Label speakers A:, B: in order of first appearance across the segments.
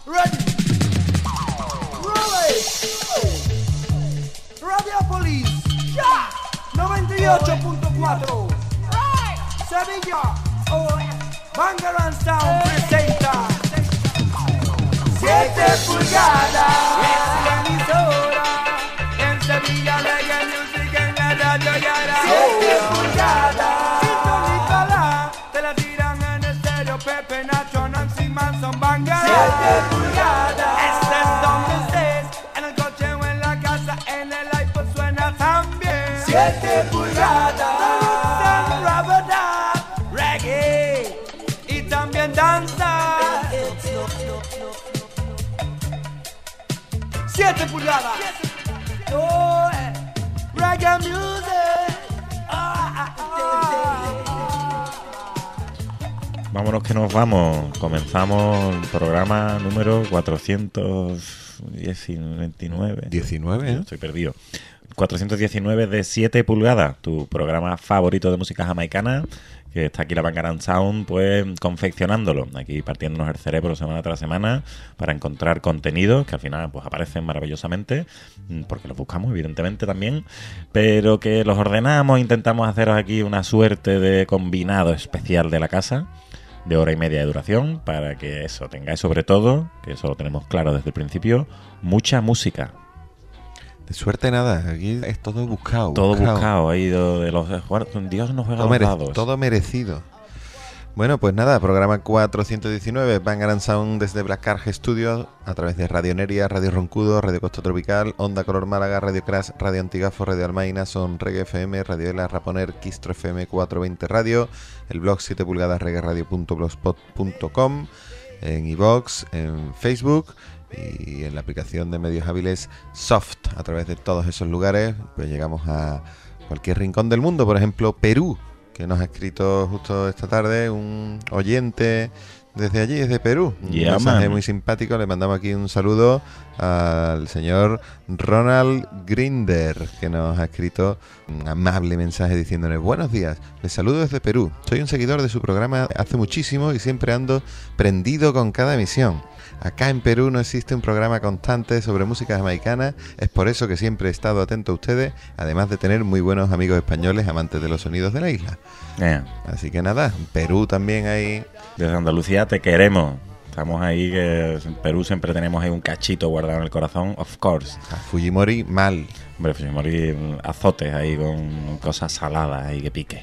A: Ready. Roll it. Radiopolis. Ya. 98.4. Sevilla. Bangarang Sound presenta 7 pulgadas. Es la emisora. En Sevilla Reggae Music en la radio Yara. 7 pulgadas. Sintonízala. Te la tiran en estéreo. Pepe, Nacho, Nancy Manson, Bangarang. 7 pulgadas. Este es donde estés. En el coche o en la casa. En el iPod suena también. 7 pulgadas. Reggae y también danza. 7 pulgadas. Oh, reggae music.
B: Vámonos que nos vamos. Comenzamos el programa número 429.
C: 19, ¿eh?
B: Estoy perdido. 419 de 7 pulgadas, tu programa favorito de música jamaicana, que está aquí la Bangarang Sound, pues confeccionándolo, aquí partiéndonos el cerebro semana tras semana para encontrar contenidos que al final pues aparecen maravillosamente, porque los buscamos evidentemente también, pero que los ordenamos, intentamos haceros aquí una suerte de combinado especial de la casa, de hora y media de duración, para que eso tengáis sobre todo, que eso lo tenemos claro desde el principio, mucha música.
C: De suerte nada, aquí es todo buscado.
B: Todo buscado, ha ido de los... Dios nos juega los dados.
C: Todo merecido. Bueno, pues nada, programa 419, Bangarang Sound desde Black Arge Studios, a través de Radio Neria, Radio Roncudo, Radio Costa Tropical, Onda Color Málaga, Radio Crash, Radio Antigafo, Radio Almaina, Son Reggae FM, Radio Ela, Raponer, Quistro FM 420 Radio, el blog 7 pulgadas reggaeradio.blogspot.com, en iVoox, en Facebook y en la aplicación de medios hábiles Soft. A través de todos esos lugares pues llegamos a cualquier rincón del mundo. Por ejemplo, Perú, que nos ha escrito justo esta tarde un oyente desde allí, desde Perú. Un mensaje muy simpático. Le mandamos aquí un saludo al señor Ronald Grinder, que nos ha escrito un amable mensaje diciéndonos: buenos días, les saludo desde Perú. Soy un seguidor de su programa hace muchísimo y siempre ando prendido con cada emisión. Acá en Perú no existe un programa constante sobre música jamaicana, es por eso que siempre he estado atento a ustedes, además de tener muy buenos amigos españoles amantes de los sonidos de la isla. Así que nada, Perú también hay...
B: Desde Andalucía te queremos. Estamos ahí, que en Perú siempre tenemos ahí un cachito guardado en el corazón, of course.
C: A Fujimori mal.
B: Hombre, Fujimori azotes ahí con cosas saladas y que pique.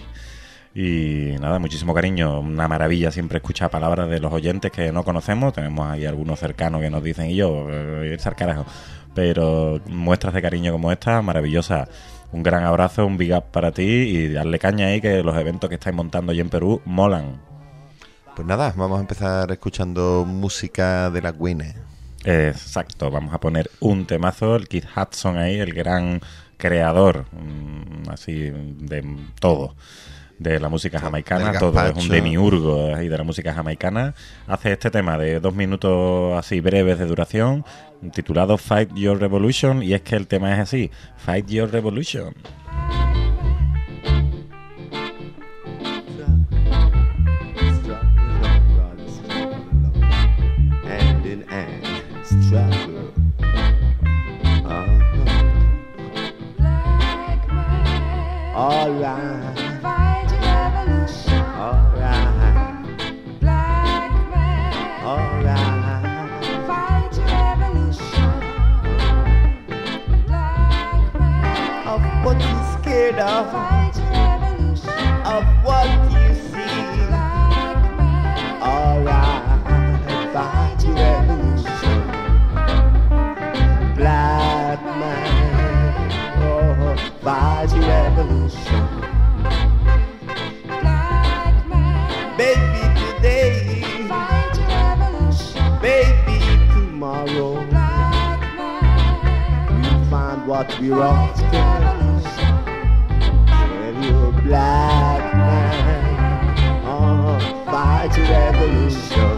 B: Y nada, muchísimo cariño, una maravilla siempre escuchar palabras de los oyentes que no conocemos, tenemos ahí algunos cercanos que nos dicen, y yo, irse al carajo, pero muestras de cariño como esta, maravillosa. Un gran abrazo, un big up para ti y darle caña ahí, que los eventos que estáis montando allí en Perú molan.
C: Pues nada, vamos a empezar escuchando música de la Gwyneth.
B: Exacto, vamos a poner un temazo, el Keith Hudson ahí, el gran creador, así de todo, de la música jamaicana, todo es un demiurgo ahí de la música jamaicana. Hace este tema de 2 minutos así breves de duración, titulado Fight Your Revolution, y es que el tema es así, Fight Your Revolution.
D: All right. Fight your revolution. All right. Black man. All right. Fight your revolution. Black man. Of what you're scared of. Fight your revolution. Of what you see. Black man. All right. Fight your revolution. Black man. Oh, fight your revolution. Black man. Baby, today. Fight your revolution. Baby, tomorrow. Black man. We find what we're after. When you're a black man. Oh, fight your revolution.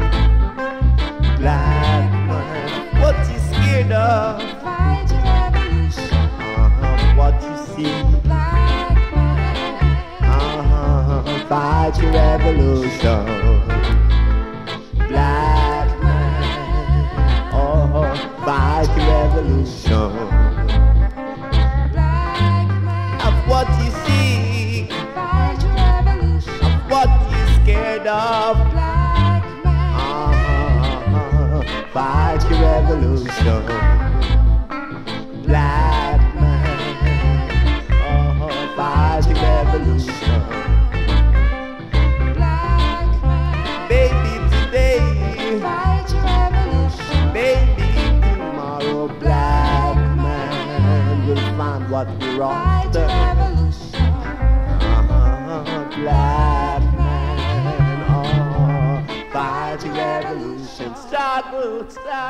D: Black man. What you scared of? Fight your revolution. What you see? Black man. Fight your revolution. Black man. revolution of what you see, of what you're scared of. Fight your revolution, black man. Fight your revolution, baby today, baby tomorrow. Black man will find what we're after. Black man, fight your revolution, struggle.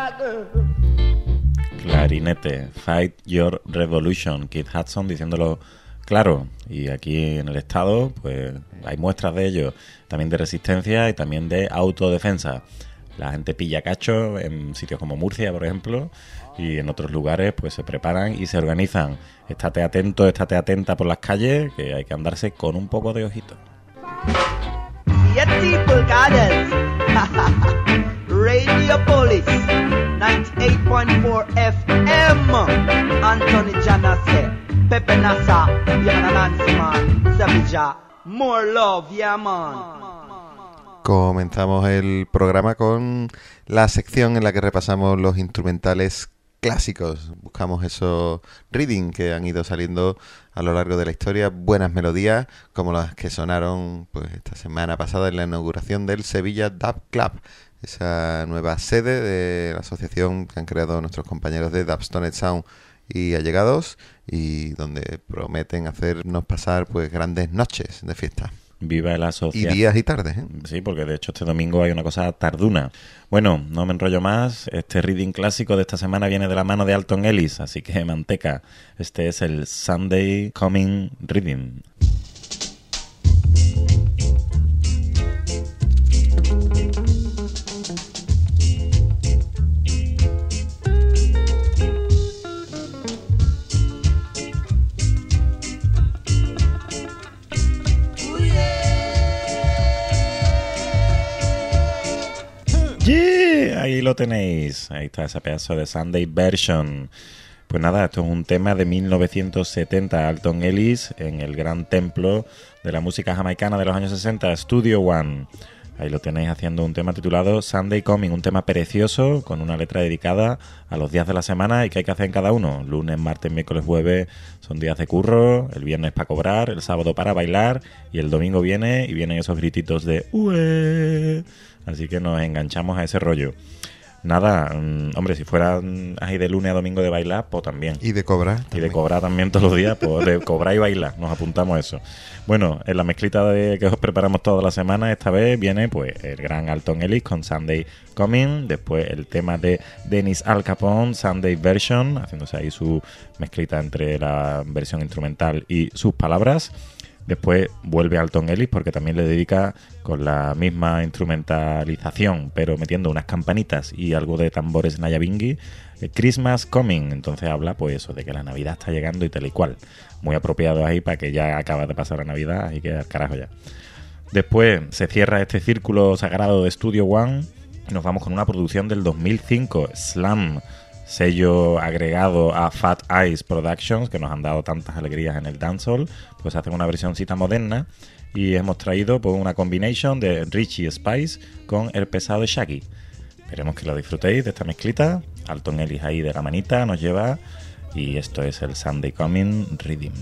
B: Clarinete, Fight Your Revolution, Keith Hudson diciéndolo claro, y aquí en el estado pues hay muestras de ello, también de resistencia y también de autodefensa. La gente pilla cacho en sitios como Murcia, por ejemplo, y en otros lugares pues se preparan y se organizan. Estate atento, estate atenta por las calles, que hay que andarse con un poco de ojito.
E: 7 pulgadas. Radio Police 98.4 FM. Anthony Janase, Pepe Nasa, Yana Nancy Man, Sevilla. More love, yeah man.
C: Comenzamos el programa con la sección en la que repasamos los instrumentales clásicos. Buscamos esos reading que han ido saliendo a lo largo de la historia, buenas melodías como las que sonaron pues esta semana pasada en la inauguración del Sevilla Dub Club, esa nueva sede de la asociación que han creado nuestros compañeros de Dubstoned Sound y allegados, y donde prometen hacernos pasar pues grandes noches de fiesta.
B: Viva la asociación.
C: Y días y tardes, ¿eh?
B: Sí, porque de hecho este domingo hay una cosa tarduna. Bueno, no me enrollo más. Este reading clásico de esta semana viene de la mano de Alton Ellis, así que manteca. Este es el Sunday Coming Reading. Yeah, ahí lo tenéis. Ahí está ese pedazo de Sunday Version. Pues nada, esto es un tema de 1970, Alton Ellis, en el gran templo de la música jamaicana de los años 60, Studio One. Ahí lo tenéis haciendo un tema titulado Sunday Coming, un tema precioso, con una letra dedicada a los días de la semana y qué hay que hacer en cada uno. Lunes, martes, miércoles, jueves son días de curro, el viernes para cobrar, el sábado para bailar y el domingo viene y vienen esos grititos de ¡Ué! Así que nos enganchamos a ese rollo. Nada, hombre, si fuera ahí de lunes a domingo de bailar, pues también.
C: Y de cobrar.
B: Y de cobrar también todos los días, pues de cobrar y bailar, nos apuntamos a eso. Bueno, en la mezclita que os preparamos toda la semana, esta vez viene pues el gran Alton Ellis con Sunday Coming, después el tema de Dennis Al Capone, Sunday Version, haciéndose ahí su mezclita entre la versión instrumental y sus palabras. Después vuelve Alton Ellis porque también le dedica con la misma instrumentalización, pero metiendo unas campanitas y algo de tambores Nyabinghi, Christmas Coming. Entonces habla pues eso, de que la Navidad está llegando y tal y cual. Muy apropiado ahí para que ya acaba de pasar la Navidad, así que al carajo ya. Después se cierra este círculo sagrado de Studio One y nos vamos con una producción del 2005, Slam, sello agregado a Fat Eyes Productions, que nos han dado tantas alegrías en el dancehall. Pues hacen una versioncita moderna y hemos traído pues una combination de Richie Spice con el pesado de Shaggy. Esperemos que lo disfrutéis de esta mezclita. Alton Ellis ahí de la manita nos lleva y esto es el Sunday Coming Rhythm.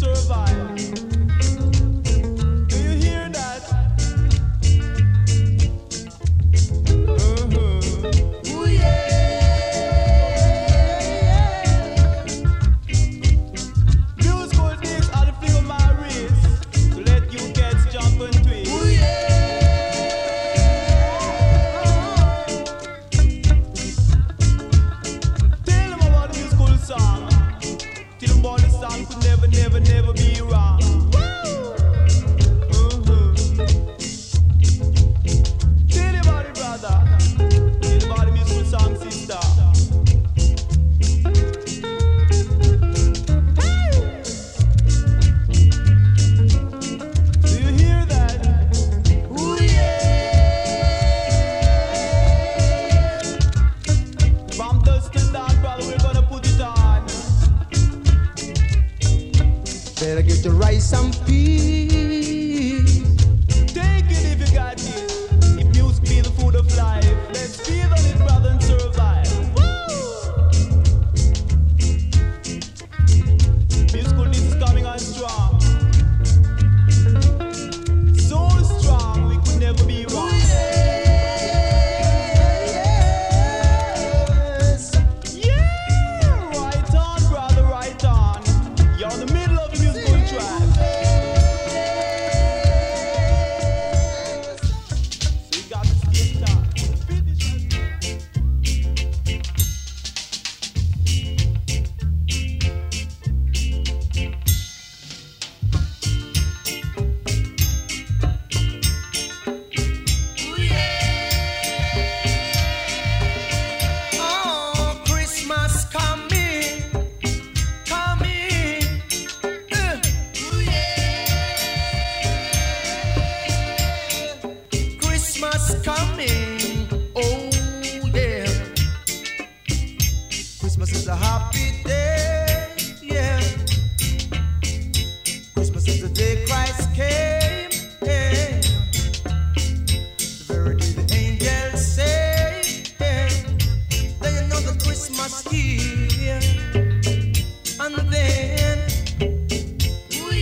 A: survive. Do you hear that? Ooh, yeah. Musical things are the fling of my wrist to let you get jump and twist. Ooh, yeah. Tell them about the musical song. Tell them about the song could never, never, never be wrong. Tell them about it, brother. Tell them about the musical song, sister. Do you hear that? Ooh, yeah. From dusk till dawn, brother, we're gonna put it on.
D: Better get your rice and peas.
A: Take it if you got it. If music be the food of life, let's feed on it, brother, and survive. Woo! Musical this is coming on strong. So strong, we could never be wrong. Yeah, right on, brother, right on. You're in the middle of the musical track. So you got to stay sharp. Finish it.
D: Oh, Christmas coming, coming. Christmas coming, oh yeah. Christmas is a happy day, yeah. Christmas is the day Christ came, yeah. The very day the angels say, yeah. Then you know the Christmas here, and then, ooh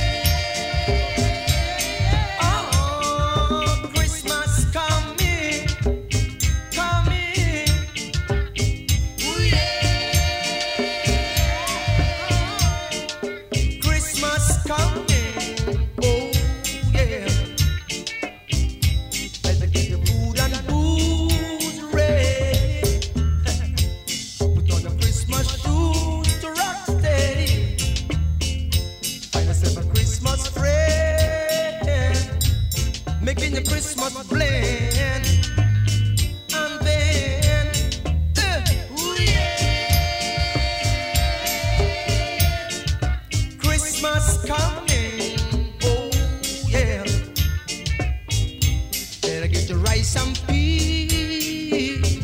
D: yeah. Oh, Christmas coming, coming, ooh yeah. Christmas coming, oh yeah. Better get your food and booze ready. Put on your Christmas shoes to rock steady. Find yourself a Christmas friend, making your Christmas blend. And then, ooh yeah. Christmas coming, oh yeah. Better get your rice and peas.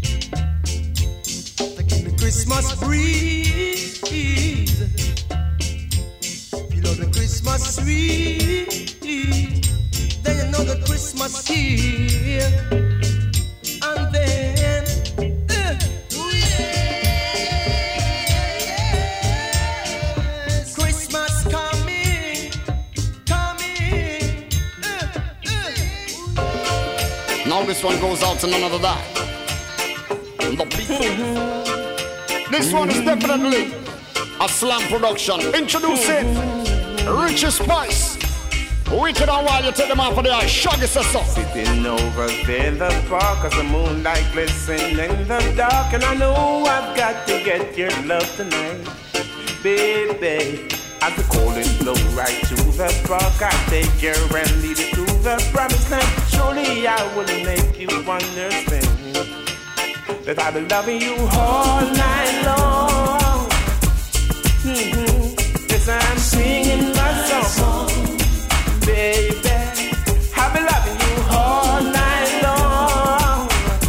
D: Taking the Christmas breeze. Feel all the Christmas sweet. Then you know the Christmas here. And then, ooh yeah. Christmas coming, coming.
F: Now this one goes out to none other than the people. This one is definitely a slam production. Introducing Richie Spice. Wicked and wild, you take them out for the eye. Shaggy says so.
G: Sitting over there in the park as the moonlight glistens in the dark, and I know I've got to get your love tonight, baby. As the cold wind blow right to the park, I take your and lead it to the promised land. Surely I will make you understand that I've been loving you all night long. Yes, I'm singing my song, baby. I've been loving you all night long.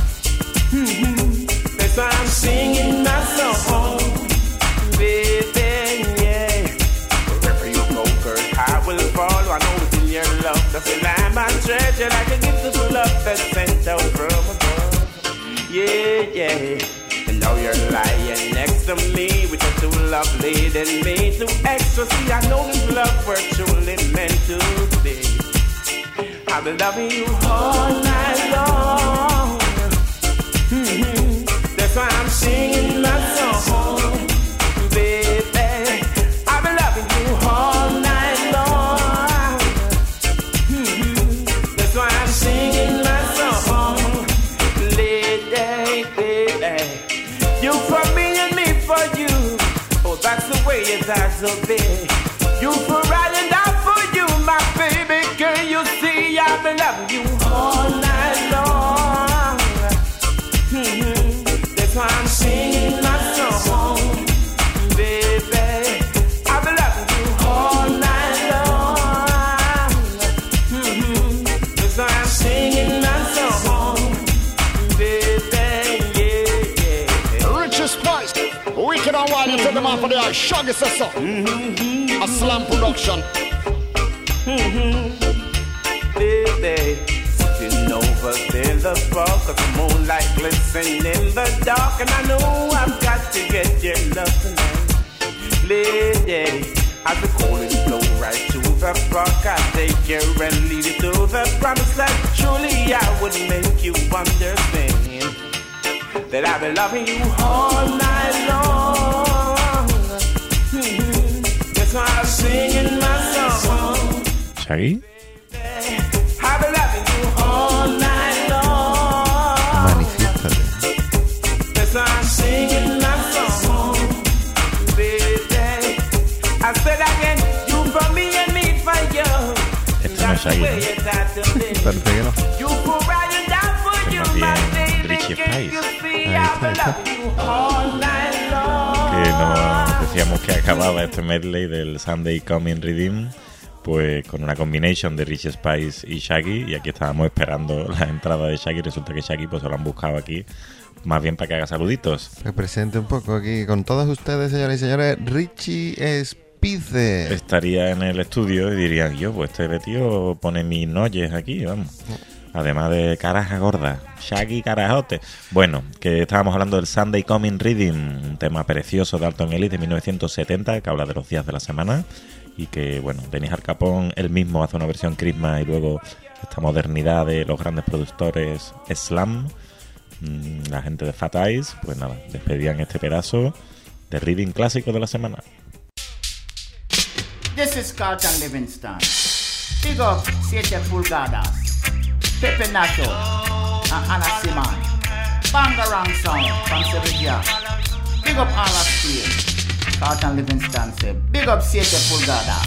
G: Yes, I'm singing my song, baby, yeah. Wherever you go, girl, I will follow. I know within your love, that's the line my treasure, like a gift of love that's sent out from above. Yeah, yeah. And now you're lying next to me with your two love leading me to ecstasy. I know this love we're truly meant to be. I've been loving you all night long. That's why I'm singing my song, baby. I've been loving you all night long. That's why I'm singing my song, lady, lady. You for me and me for you. Oh, that's the way it has to be. You for right and I for you, my baby. Can you see I've been loving you all night long? That's why I'm singing my song, baby. I've been loving you all night long. That's why I'm singing my song, baby. Yeah, yeah.
F: Richie Spice, wicked and wild, you tell them off for the Shaggy says so. A Slam production.
G: Baby, sitting over there, the spark of the moonlight glistening in the dark, and I know I've got to get your love tonight, lady. As the cold flow right to the rock, I take you and lead you to the promised land. Surely I would make you understand that I've been loving you all night long. That's why I'm singing my song.
B: Shaggy.
G: I've been loving you all night long.
C: Manifiéstate.
G: That's why I'm singing my song, baby. I said again, you for me and me for you.
B: Este no es Shaggy, ¿no?
C: Parece que no.
G: You for right and I for you,
B: más bien
G: my baby.
B: Richie
G: Can you
B: Spice.
G: see
C: Ahí
G: I've
C: está,
G: been loving you all night long?
B: Que nos decíamos que acababa este medley del Sunday Coming Redeem pues con una combination de Richie Spice y Shaggy, y aquí estábamos esperando la entrada de Shaggy. Resulta que Shaggy pues se lo han buscado aquí más bien para que haga saluditos.
C: Me presente un poco aquí con todos ustedes, señoras y señores, Richie Spice.
B: Estaría en el estudio y dirían, yo, pues este tío pone mis noyes aquí, vamos. Además de caraja gorda, Shaggy carajote. Bueno, que estábamos hablando del Sunday Coming Reading, un tema precioso de Alton Ellis de 1970 que habla de los días de la semana, y que, bueno, Dennis Arcapón él mismo hace una versión Christmas, y luego esta modernidad de los grandes productores Slam, la gente de Fat Eyes, pues nada, despedían este pedazo de Reading clásico de la semana.
H: This is Carlton Livingston. Big up 7 pulgadas. Pepe Nacho and Anna Simon. Bangarang Sound from Sevilla. Big up all of Steel. Carlton Livingston say, big up 7 pulgadas.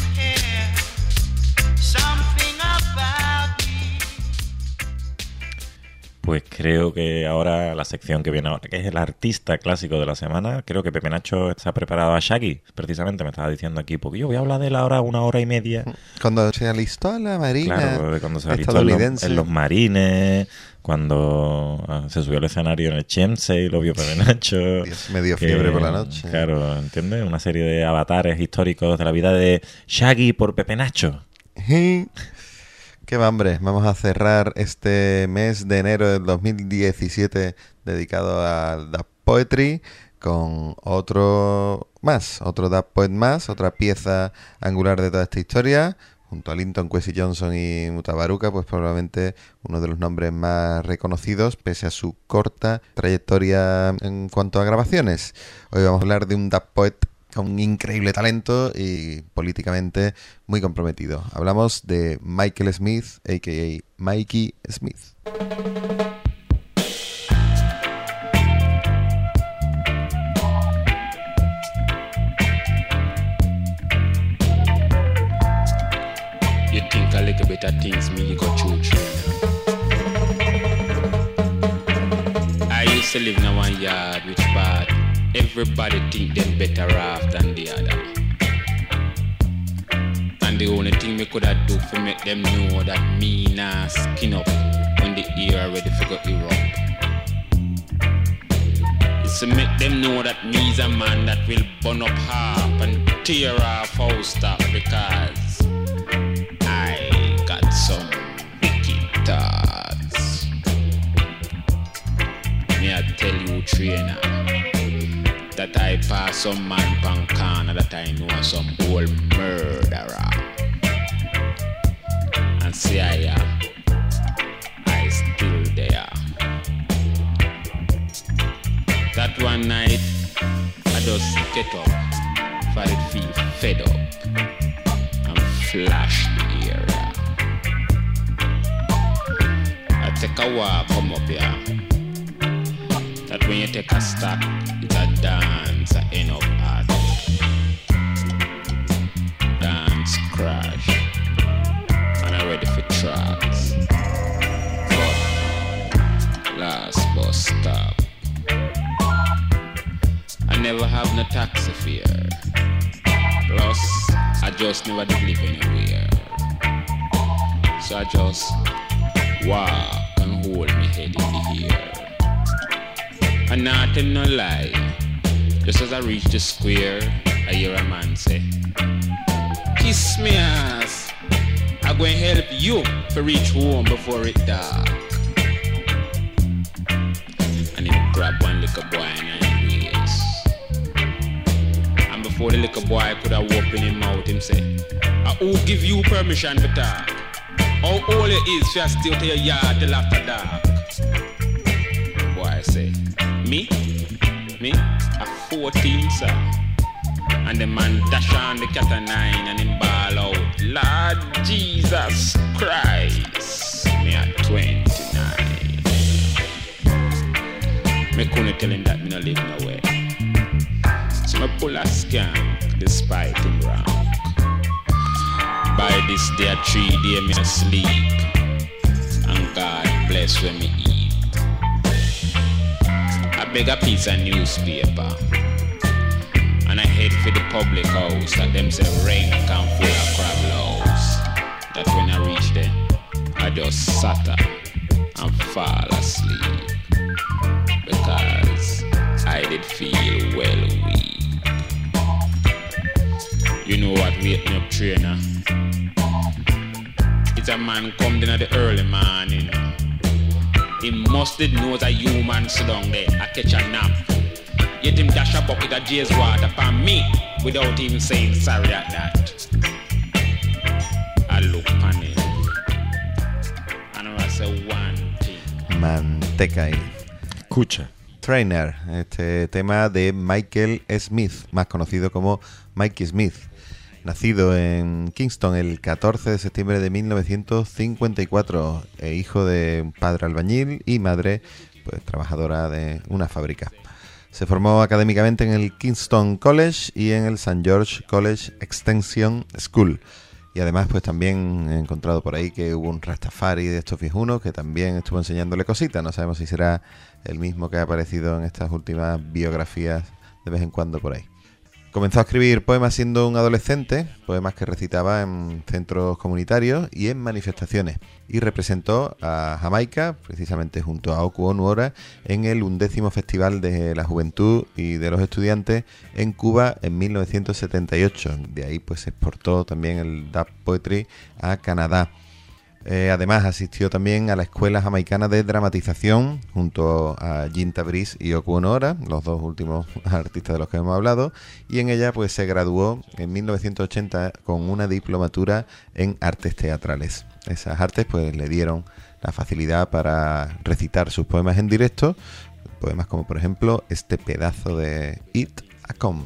B: Pues creo que ahora la sección que viene ahora, que es el artista clásico de la semana, creo que Pepe Nacho está preparado a Shaggy, precisamente me estaba diciendo aquí, porque yo voy a hablar de él ahora 1 hora y media.
C: Cuando se alistó a la marina,
B: claro, de cuando se alistó en los marines, cuando se subió al escenario en el Chemse y lo vio Pepe Nacho.
C: Dios, me dio fiebre por la noche.
B: Claro, ¿entiendes? Una serie de avatares históricos de la vida de Shaggy por Pepe Nacho.
C: Qué va, hombre. Vamos a cerrar este mes de enero del 2017 dedicado al Dub Poetry con otro Dub Poet más, otra pieza angular de toda esta historia, junto a Linton Kwesi Johnson y Mutabaruka, pues probablemente uno de los nombres más reconocidos pese a su corta trayectoria en cuanto a grabaciones. Hoy vamos a hablar de un Dub Poet con un increíble talento y políticamente muy comprometido. Hablamos de Michael Smith, a.k.a. Mikey Smith.
I: You think a little bit of things me you go through. I used to live in one yard which part everybody think them better off than the other. And the only thing me coulda do for make them know that me nah skin up when the ear ready for go erupt. Is to make them know that me's a man that will burn up half and tear off house top, because I got some wicked thoughts. Me I tell you, trainer. that I pass some man pan corner that I know some old murderer. And see I still there. That one night I just get up, for it feel fed up and flash the area. I take a walk, come up here. That when you take a stop, it's a dance, I end up at dance crash, and I'm ready for tracks. But last bus stop, I never have no taxi fare. Plus, I just never did live anywhere. So I just walk and hold me head in the air. And not tell no lie. Just as I reach the square, I hear a man say, "Kiss me ass. I'm going to help you to reach home before it dark." And he grab one little boy in his waist. And before the little boy could have opened his mouth, him say, "Who give you permission to talk? How old it is for you still to your yard till after dark?" Boy say, Me, a 14, sir. And the man dash on the cat a 9 and him ball out, "Lord Jesus Christ, me at 29. Me couldn't tell him that me no live nowhere. So me pull a scam despite him wrong. By this day 3 days me no sleep, and God bless when me eat. I beg a piece of newspaper, and I head for the public house that them say rank and full of crab loaves. That when I reach there, I just sat up and fall asleep, because I did feel well weak. You know what wake me up trainer? It's a man come in at the early morning. He must did know that human sit down there, I catch a nap. Yet him dash a bucket of Jay's water for me without even saying sorry at that. I look on him, and I say one thing.
C: Manteca y
B: Escucha.
C: Trainer, este tema de Michael Smith, más conocido como Mikey Smith. Nacido en Kingston el 14 de septiembre de 1954, hijo de un padre albañil y madre pues trabajadora de una fábrica. Se formó académicamente en el Kingston College y en el St. George College Extension School. Y además pues también he encontrado por ahí que hubo un Rastafari de estos viejunos que también estuvo enseñándole cositas. No sabemos si será el mismo que ha aparecido en estas últimas biografías de vez en cuando por ahí. Comenzó a escribir poemas siendo un adolescente, poemas que recitaba en centros comunitarios y en manifestaciones, y representó a Jamaica, precisamente junto a Oku Onuora, en el 11º Festival de la Juventud y de los Estudiantes en Cuba en 1978. De ahí pues se exportó también el dub poetry a Canadá. Además asistió también a la Escuela Jamaicana de Dramatización junto a Jim Tabriz y Oku Onuora, los dos últimos artistas de los que hemos hablado, y en ella pues se graduó en 1980 con una diplomatura en artes teatrales. Esas artes pues le dieron la facilidad para recitar sus poemas en directo, poemas como por ejemplo este pedazo de It a Come.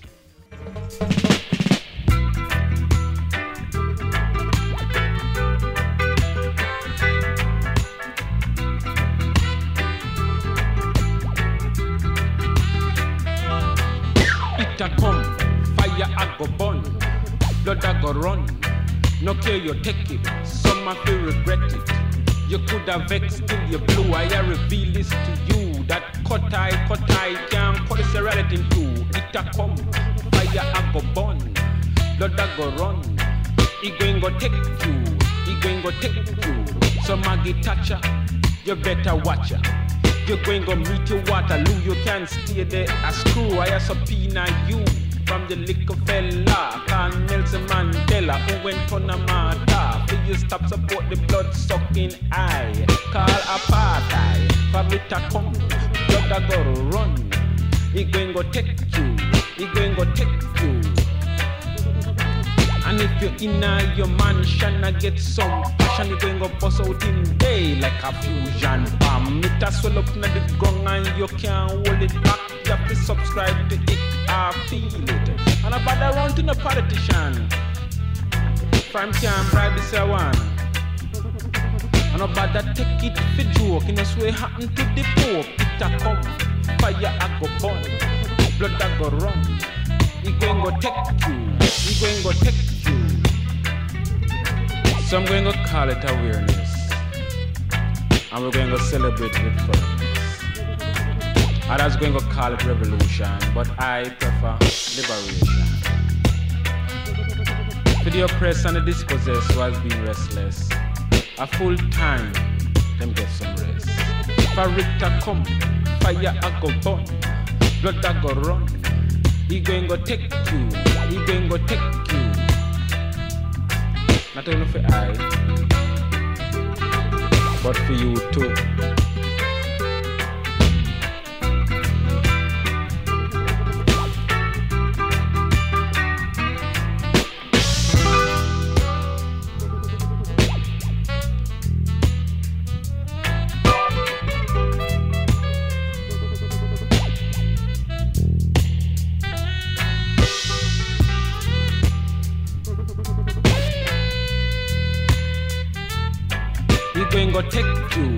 I: A come, fire a go burn, blood a go run. No care you take it, some a feel regret it. You could have vexed till you blew. I reveal this to you. That cut I can't cut this reality in two. It a come, fire a go burn, blood a go run. He going go take you, he going go take you. So Maggie Thatcher, you better watch her. You're going to meet your Waterloo, you can't stay there. A screw, I subpoena you from the liquor fella. Can Nelson Mandela, who went on a matter. Will you stop support the blood sucking eye? Call apartheid, for me to come, blood a go run. It going go take you. It going go take you. And if you're in your mansion, I get some passion. You going go bust out in day like a fusion bomb. It a swell up in the ground and you can't hold it back. You have to subscribe to it or feel it. And I bother around to no politician. From can't bribe this one. And I bother take it for joke. You know so it happen to the Pope. It a come, fire a go burn, blood a go run. He going go take you. He going go take you. So I'm going to call it awareness. And we're going to celebrate with firmness. Others going to call it revolution. But I prefer liberation. For the oppressed and the dispossessed who has been restless, a full time, them get some rest. For it to come, fire a go burn, blood a go run. He going to take you. He going to take you. Not only for I, but for you too. Going to take you.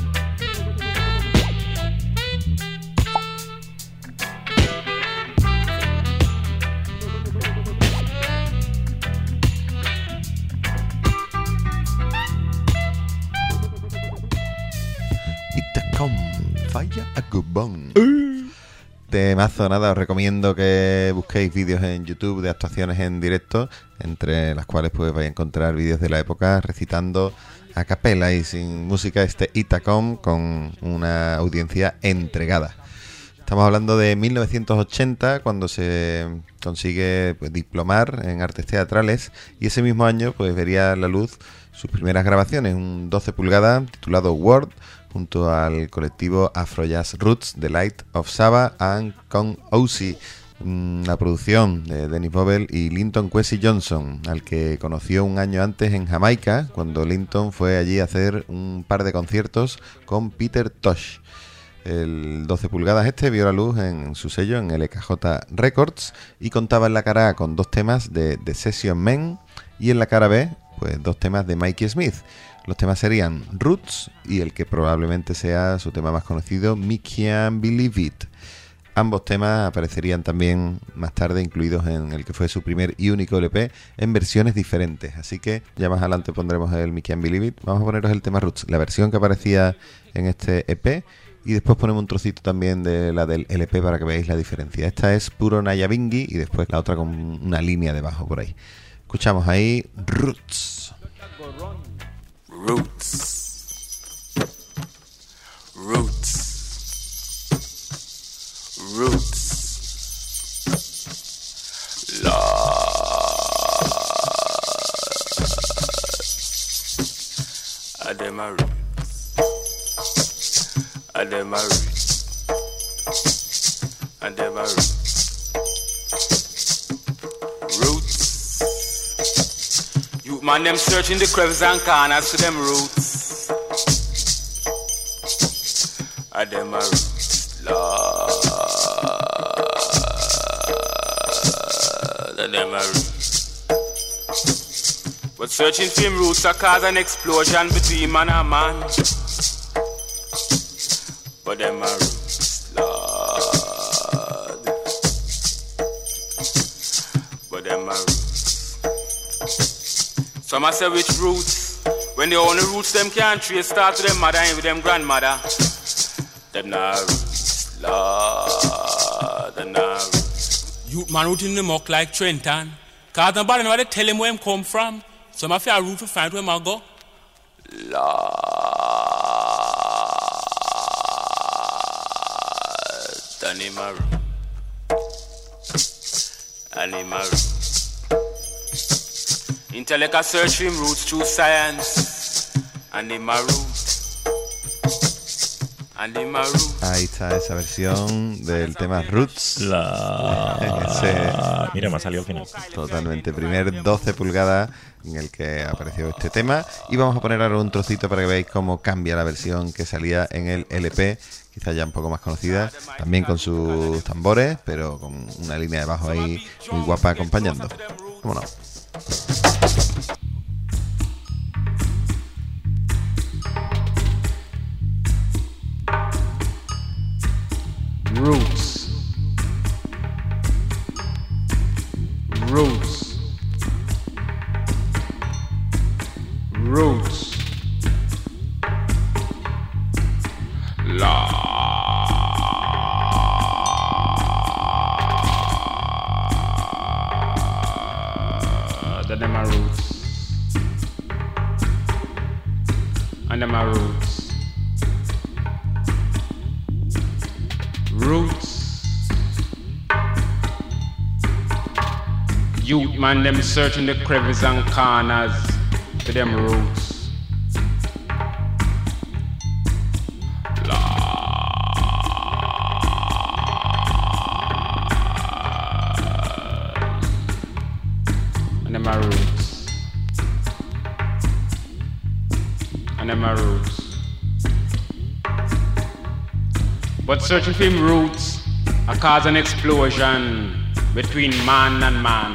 C: Itacom, falla a Gubón. Temazo, nada, os recomiendo que busquéis vídeos en YouTube de actuaciones en directo, entre las cuales pues vais a encontrar vídeos de la época recitando a capela y sin música Itacom con una audiencia entregada. Estamos hablando de 1980, cuando se consigue pues, diplomar en artes teatrales, y ese mismo año pues vería a la luz sus primeras grabaciones, un 12 pulgadas titulado World, junto al colectivo Afro-Jazz Roots, The Light of Saba and Con Ousi, la producción de Dennis Bobel y Linton Kwesi Johnson, al que conoció un año antes en Jamaica, cuando Linton fue allí a hacer un par de conciertos con Peter Tosh. El 12 pulgadas vio la luz en su sello en LKJ Records y contaba en la cara A con 2 temas de The Session Men y en la cara B pues 2 temas de Mikey Smith. Los temas serían Roots y el que probablemente sea su tema más conocido, Me Can't Believe It. Ambos temas aparecerían también más tarde incluidos en el que fue su primer y único LP en versiones diferentes. Así que ya más adelante pondremos el Me Can't Believe It. Vamos a poneros el tema Roots, la versión que aparecía en este EP, y después ponemos un trocito también de la del LP para que veáis la diferencia. Esta es puro Nayabingi y después la otra con una línea de bajo por ahí. Escuchamos ahí Roots.
J: Roots. Roots. Roots. Lord. Them are roots. Them are roots. Them are roots. Roots. You man, them searching the crevices and corners for them roots. Them are roots. Lord. Them are roots. But searching for him roots are cause an explosion between man and man. But them are roots, Lord. But them are roots. Some I say which roots? When the only roots them can't trace start to them mother and with them grandmother. Them not roots, Lord. Them not roots. Youth man root in the muck like Trenton. Cause nobody know where they tell him where him come from. Some of you are root to find where I go. Lord. Animal. Animal. Intellect a search for him roots through science. Animal root. And in my roots.
C: Ahí está esa versión del tema Roots.
B: Mira, me ha salido al final.
C: Totalmente, primer 12 pulgadas en el que apareció este tema. Y vamos a poner ahora un trocito para que veáis cómo cambia la versión que salía en el LP, quizás ya un poco más conocida, también con sus tambores, pero con una línea de bajo ahí muy guapa acompañando. Vámonos.
I: Roots. Roots. Roots. That them are roots. And them are roots. Roots. Youth man, them searching the crevices and corners for them roots. And them are roots. And them are roots. But searching for him roots cause an explosion between man and man.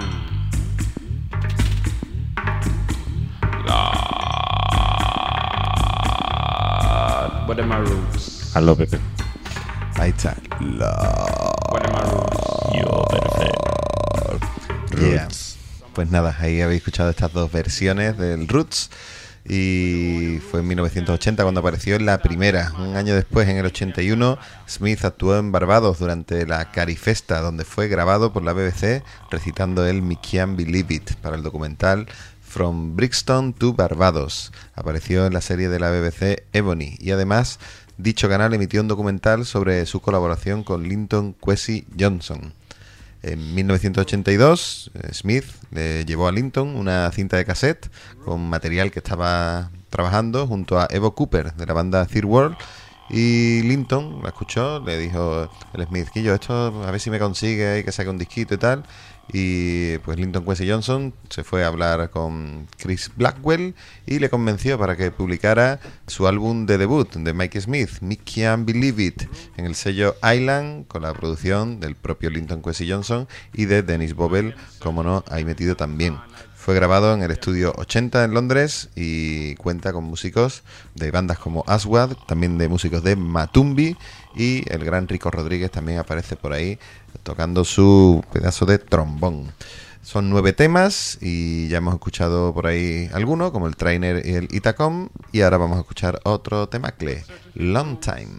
I: Lord, but them are roots.
B: Hazlo, Pepe.
C: Ahí está.
I: But them are roots.
B: Yo, perfecto.
C: Yeah. Pues nada, ahí habéis escuchado estas dos versiones del Roots. Y fue en 1980 cuando apareció la primera. Un año después, en el 81, Smith actuó en Barbados durante la Carifesta, donde fue grabado por la BBC recitando el Me Can't Believe It para el documental From Brixton to Barbados. Apareció en la serie de la BBC Ebony y además dicho canal emitió un documental sobre su colaboración con Linton Kwesi Johnson. En 1982, Smith le llevó a Linton una cinta de cassette con material que estaba trabajando junto a Evo Cooper de la banda Third World, y Linton la escuchó, le dijo el Smith, que yo esto a ver si me consigue y que saque un disquito y tal. Y pues Linton Kwesi Johnson se fue a hablar con Chris Blackwell y le convenció para que publicara su álbum de debut de Mike Smith, Me Can't Believe It, en el sello Island, con la producción del propio Linton Kwesi Johnson y de Dennis Bovell, como no, ahí metido también. Fue grabado en el estudio 80 en Londres y cuenta con músicos de bandas como Aswad, también de músicos de Matumbi, y el gran Rico Rodríguez también aparece por ahí tocando su pedazo de trombón. Son 9 temas y ya hemos escuchado por ahí algunos, como el Trainer y el Itacom, y ahora vamos a escuchar otro temacle, Long Time.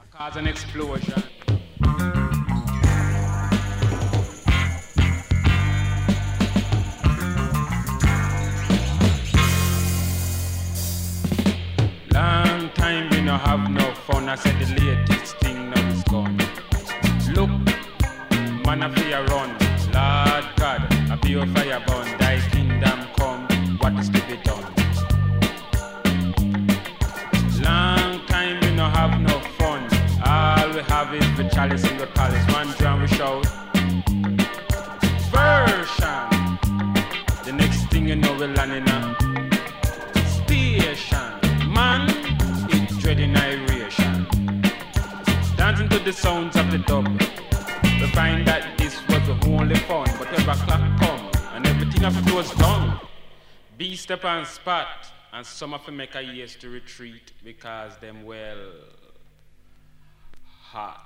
I: Long time we no have no fun. I said the latest thing now is gone. Look, man a fear run. Lord God, a pure fire burn. Thy kingdom come, what is to be done? Long time we no have no fun. All we have is the chalice in the palace. One drum we shout. Version. The next thing you know we're landing up. Station. Man, it's dreading iration. Dancing to the sounds of the dub. We find that this was the only fun. But every clock come and everything of it was done. Beast up and spot, and some of them make a years to retreat because them well hot.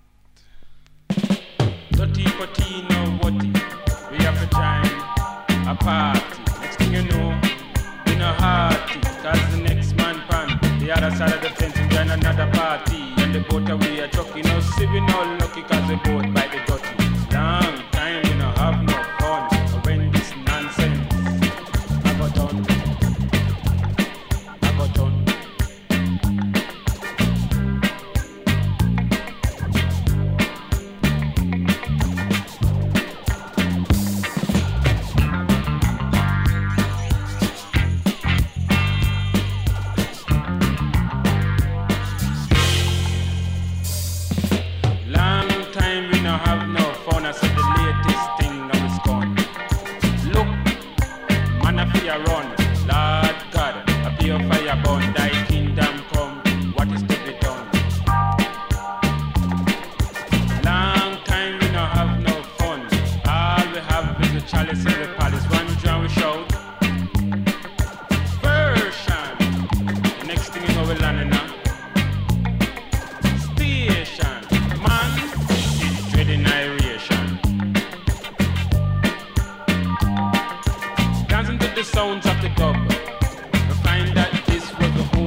I: 30, 14 or what? We have to join a party. Next thing you know, we no hearty. Cause the next man pan the other side of the fence and join another party. And the boat away a chucky. No see we no lucky cause the boat by the dirty. Long time we no have no fun. When this nonsense I got done. I got done.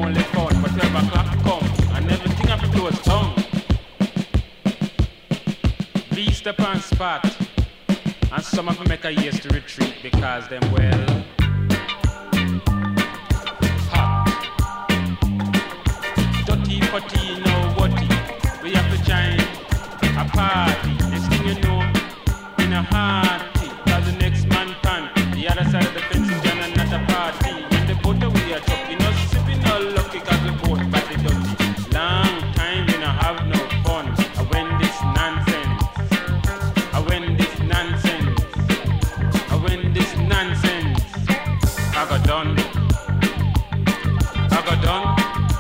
I: only fun, but 12 o'clock come, and everything have to close down. Please step on spot, and some of them make a years to retreat because them well hot. Dirty potty, no whatty. We have to join a party. This thing you know in a hearty. Cause the next man can the other side of the fence is done and not a party. When the boat we are talking, no sipping, no lucky cause the boat body dirty. Long time we no have no fun. I when this nonsense. I when this nonsense. I when this nonsense. I got done. I got done.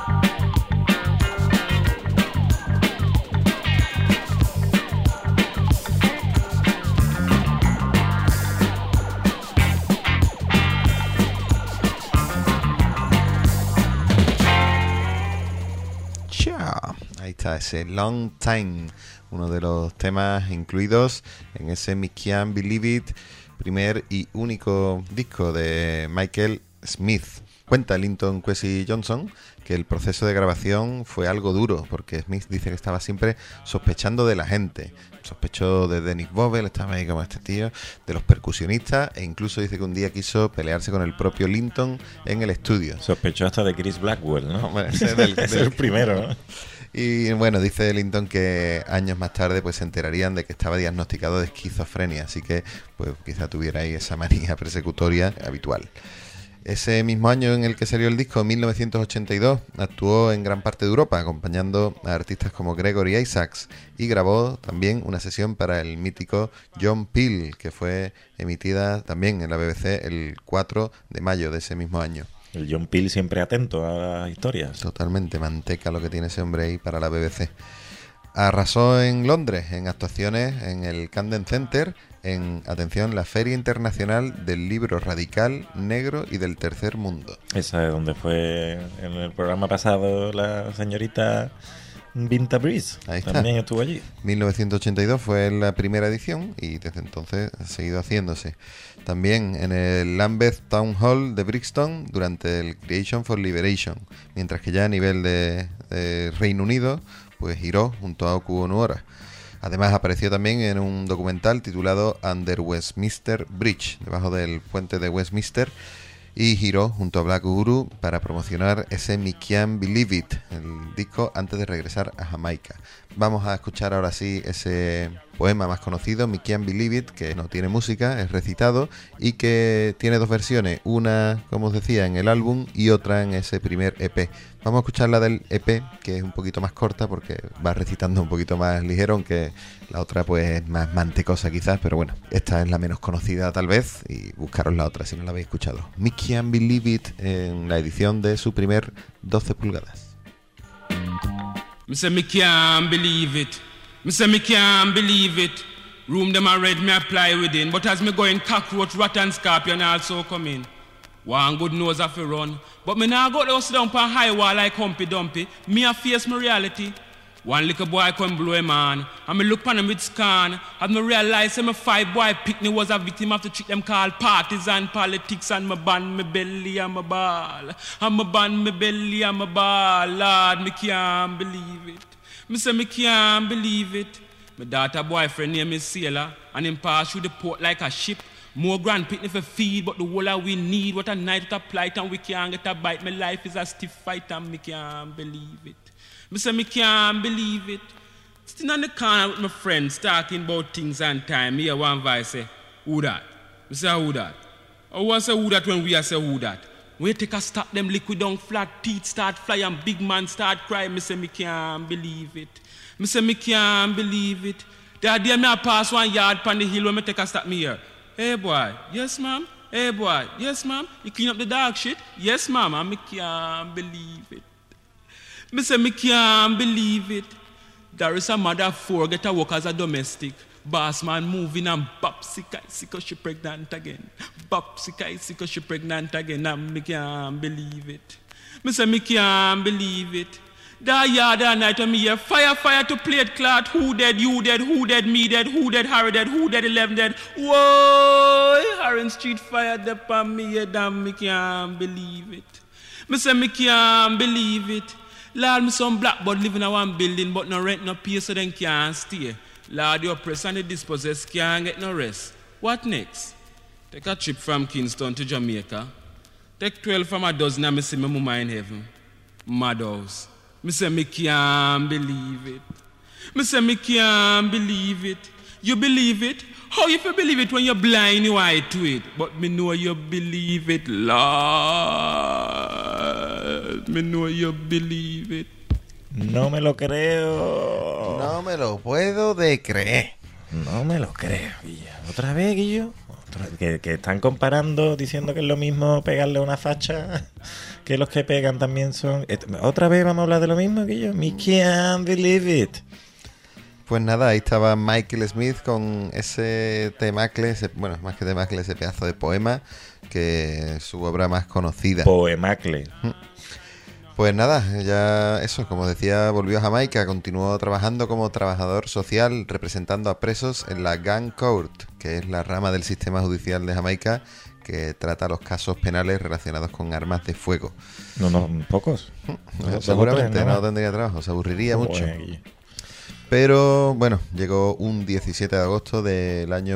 C: Ahí está ese Long Time, uno de los temas incluidos en ese Me Can't Believe It, primer y único disco de Michael Smith. Cuenta Linton Kwesi Johnson que el proceso de grabación fue algo duro, porque Smith dice que estaba siempre sospechando de la gente. Sospechó de Dennis Bovell, estaba ahí como este tío, de los percusionistas, e incluso dice que un día quiso pelearse con el propio Linton en el estudio.
B: Sospechó hasta de Chris Blackwell, ¿no?
C: Bueno, ese es
B: el primero, ¿no?
C: Y bueno, dice Linton que años más tarde pues se enterarían de que estaba diagnosticado de esquizofrenia, así que pues quizá tuviera ahí esa manía persecutoria habitual. Ese mismo año en el que salió el disco, 1982, actuó en gran parte de Europa acompañando a artistas como Gregory Isaacs y grabó también una sesión para el mítico John Peel, que fue emitida también en la BBC el 4 de mayo de ese mismo año.
B: El John Peel siempre atento a las historias.
C: Totalmente, manteca lo que tiene ese hombre ahí para la BBC. Arrasó en Londres en actuaciones en el Camden Center, en, atención, la Feria Internacional del Libro Radical, Negro y del Tercer Mundo.
B: Esa es donde fue en el programa pasado la señorita Vinta Breeze.
C: Ahí está.
B: También estuvo allí.
C: 1982 fue la primera edición y desde entonces ha seguido haciéndose. También en el Lambeth Town Hall de Brixton durante el Creation for Liberation, mientras que ya a nivel de Reino Unido pues giró junto a Oku Onuora. Además apareció también en un documental titulado Under Westminster Bridge, debajo del puente de Westminster, y giró junto a Black Uhuru para promocionar ese Me Can't Believe It, el disco antes de regresar a Jamaica. Vamos a escuchar ahora sí ese poema más conocido, Me Can't Believe It, que no tiene música, es recitado y que tiene dos versiones, una, como os decía, en el álbum y otra en ese primer EP. Vamos a escuchar la del EP, que es un poquito más corta porque va recitando un poquito más ligero, aunque la otra pues es más mantecosa quizás, pero bueno, esta es la menos conocida tal vez y buscaros la otra si no la habéis escuchado. Me Can't Believe It en la edición de su primer 12 pulgadas.
I: Me say me can't believe it. Me say me can't believe it. Room them a red, me apply within. But as me go in, cockroach, rat and scorpion also come in. One good nose have to run. But me now go to sit down on high wall like Humpy Dumpy. Me a face my reality. One little boy come blow him on. And me look on him with scorn. And me realize that my 5 boy pick me was a victim of the trick them called parties and politics. And me ban me belly and my ball. And me ban me belly and my ball. Lord, me can't believe it. Me say me can't believe it. My daughter boyfriend name is Sailor. And him pass through the port like a ship. More grand picnic for feed, but the whole of we need. What a night, what a plight, and we can't get a bite. My life is a stiff fight, and me can't believe it. Me say me can't believe it. Sitting on the corner with my friends talking about things and time. Me hear one voice say, who that? Me say, who that? I want to say who that when we say who that? When you take a stop, them liquid down flat, teeth start fly and big man start cry. Me say me can't believe it. Me say me can't believe it. The other day me I pass one yard pan the hill when me take a stop me here. Hey boy, yes ma'am. Hey boy, yes ma'am. You clean up the dog shit? Yes ma'am. And me can't believe it. Me say me can't believe it. There is a mother of 4 get a work as a domestic. Boss man moving and bopsy she pregnant again. Bopsy she pregnant again. And me can't believe it. Me say me can't believe it. That yard that night when me hear fire to plate cloth. Who dead, you dead, who dead, me dead, who dead, Harry dead, who dead, 11 dead. Whoa, Harry Street fire up on me head and me can't believe it. Me say me can't believe it. Lord, me some blackboard living in one building, but no rent, no pay, so then can't stay. Lord, the oppressed and the dispossessed can't get no rest. What next? Take a trip from Kingston to Jamaica. Take 12 from a dozen and me see my mama in heaven. Madhouse. Me say me can't believe it. Me say me can't believe it. You believe it? How if you believe it when you're blind, you eye to it? But me know you believe it, Lord. Me know you believe it.
B: No me lo creo.
C: No me lo puedo de creer.
B: No me lo creo, Guillo. ¿Otra vez, Guillo? Que están comparando, diciendo que es lo mismo pegarle una facha que los que pegan también son... ¿Otra vez vamos a hablar de lo mismo, Guillo? Me can't believe it.
C: Pues nada, ahí estaba Michael Smith con ese temacle, bueno, más que temacle, ese pedazo de poema, que es su obra más conocida.
B: Poemacle.
C: Pues nada, ya eso, como decía, volvió a Jamaica, continuó trabajando como trabajador social, representando a presos en la Gun Court, que es la rama del sistema judicial de Jamaica que trata los casos penales relacionados con armas de fuego.
B: No, pocos.
C: Seguramente no tendría trabajo, se aburriría mucho. Pero bueno, llegó un 17 de agosto del año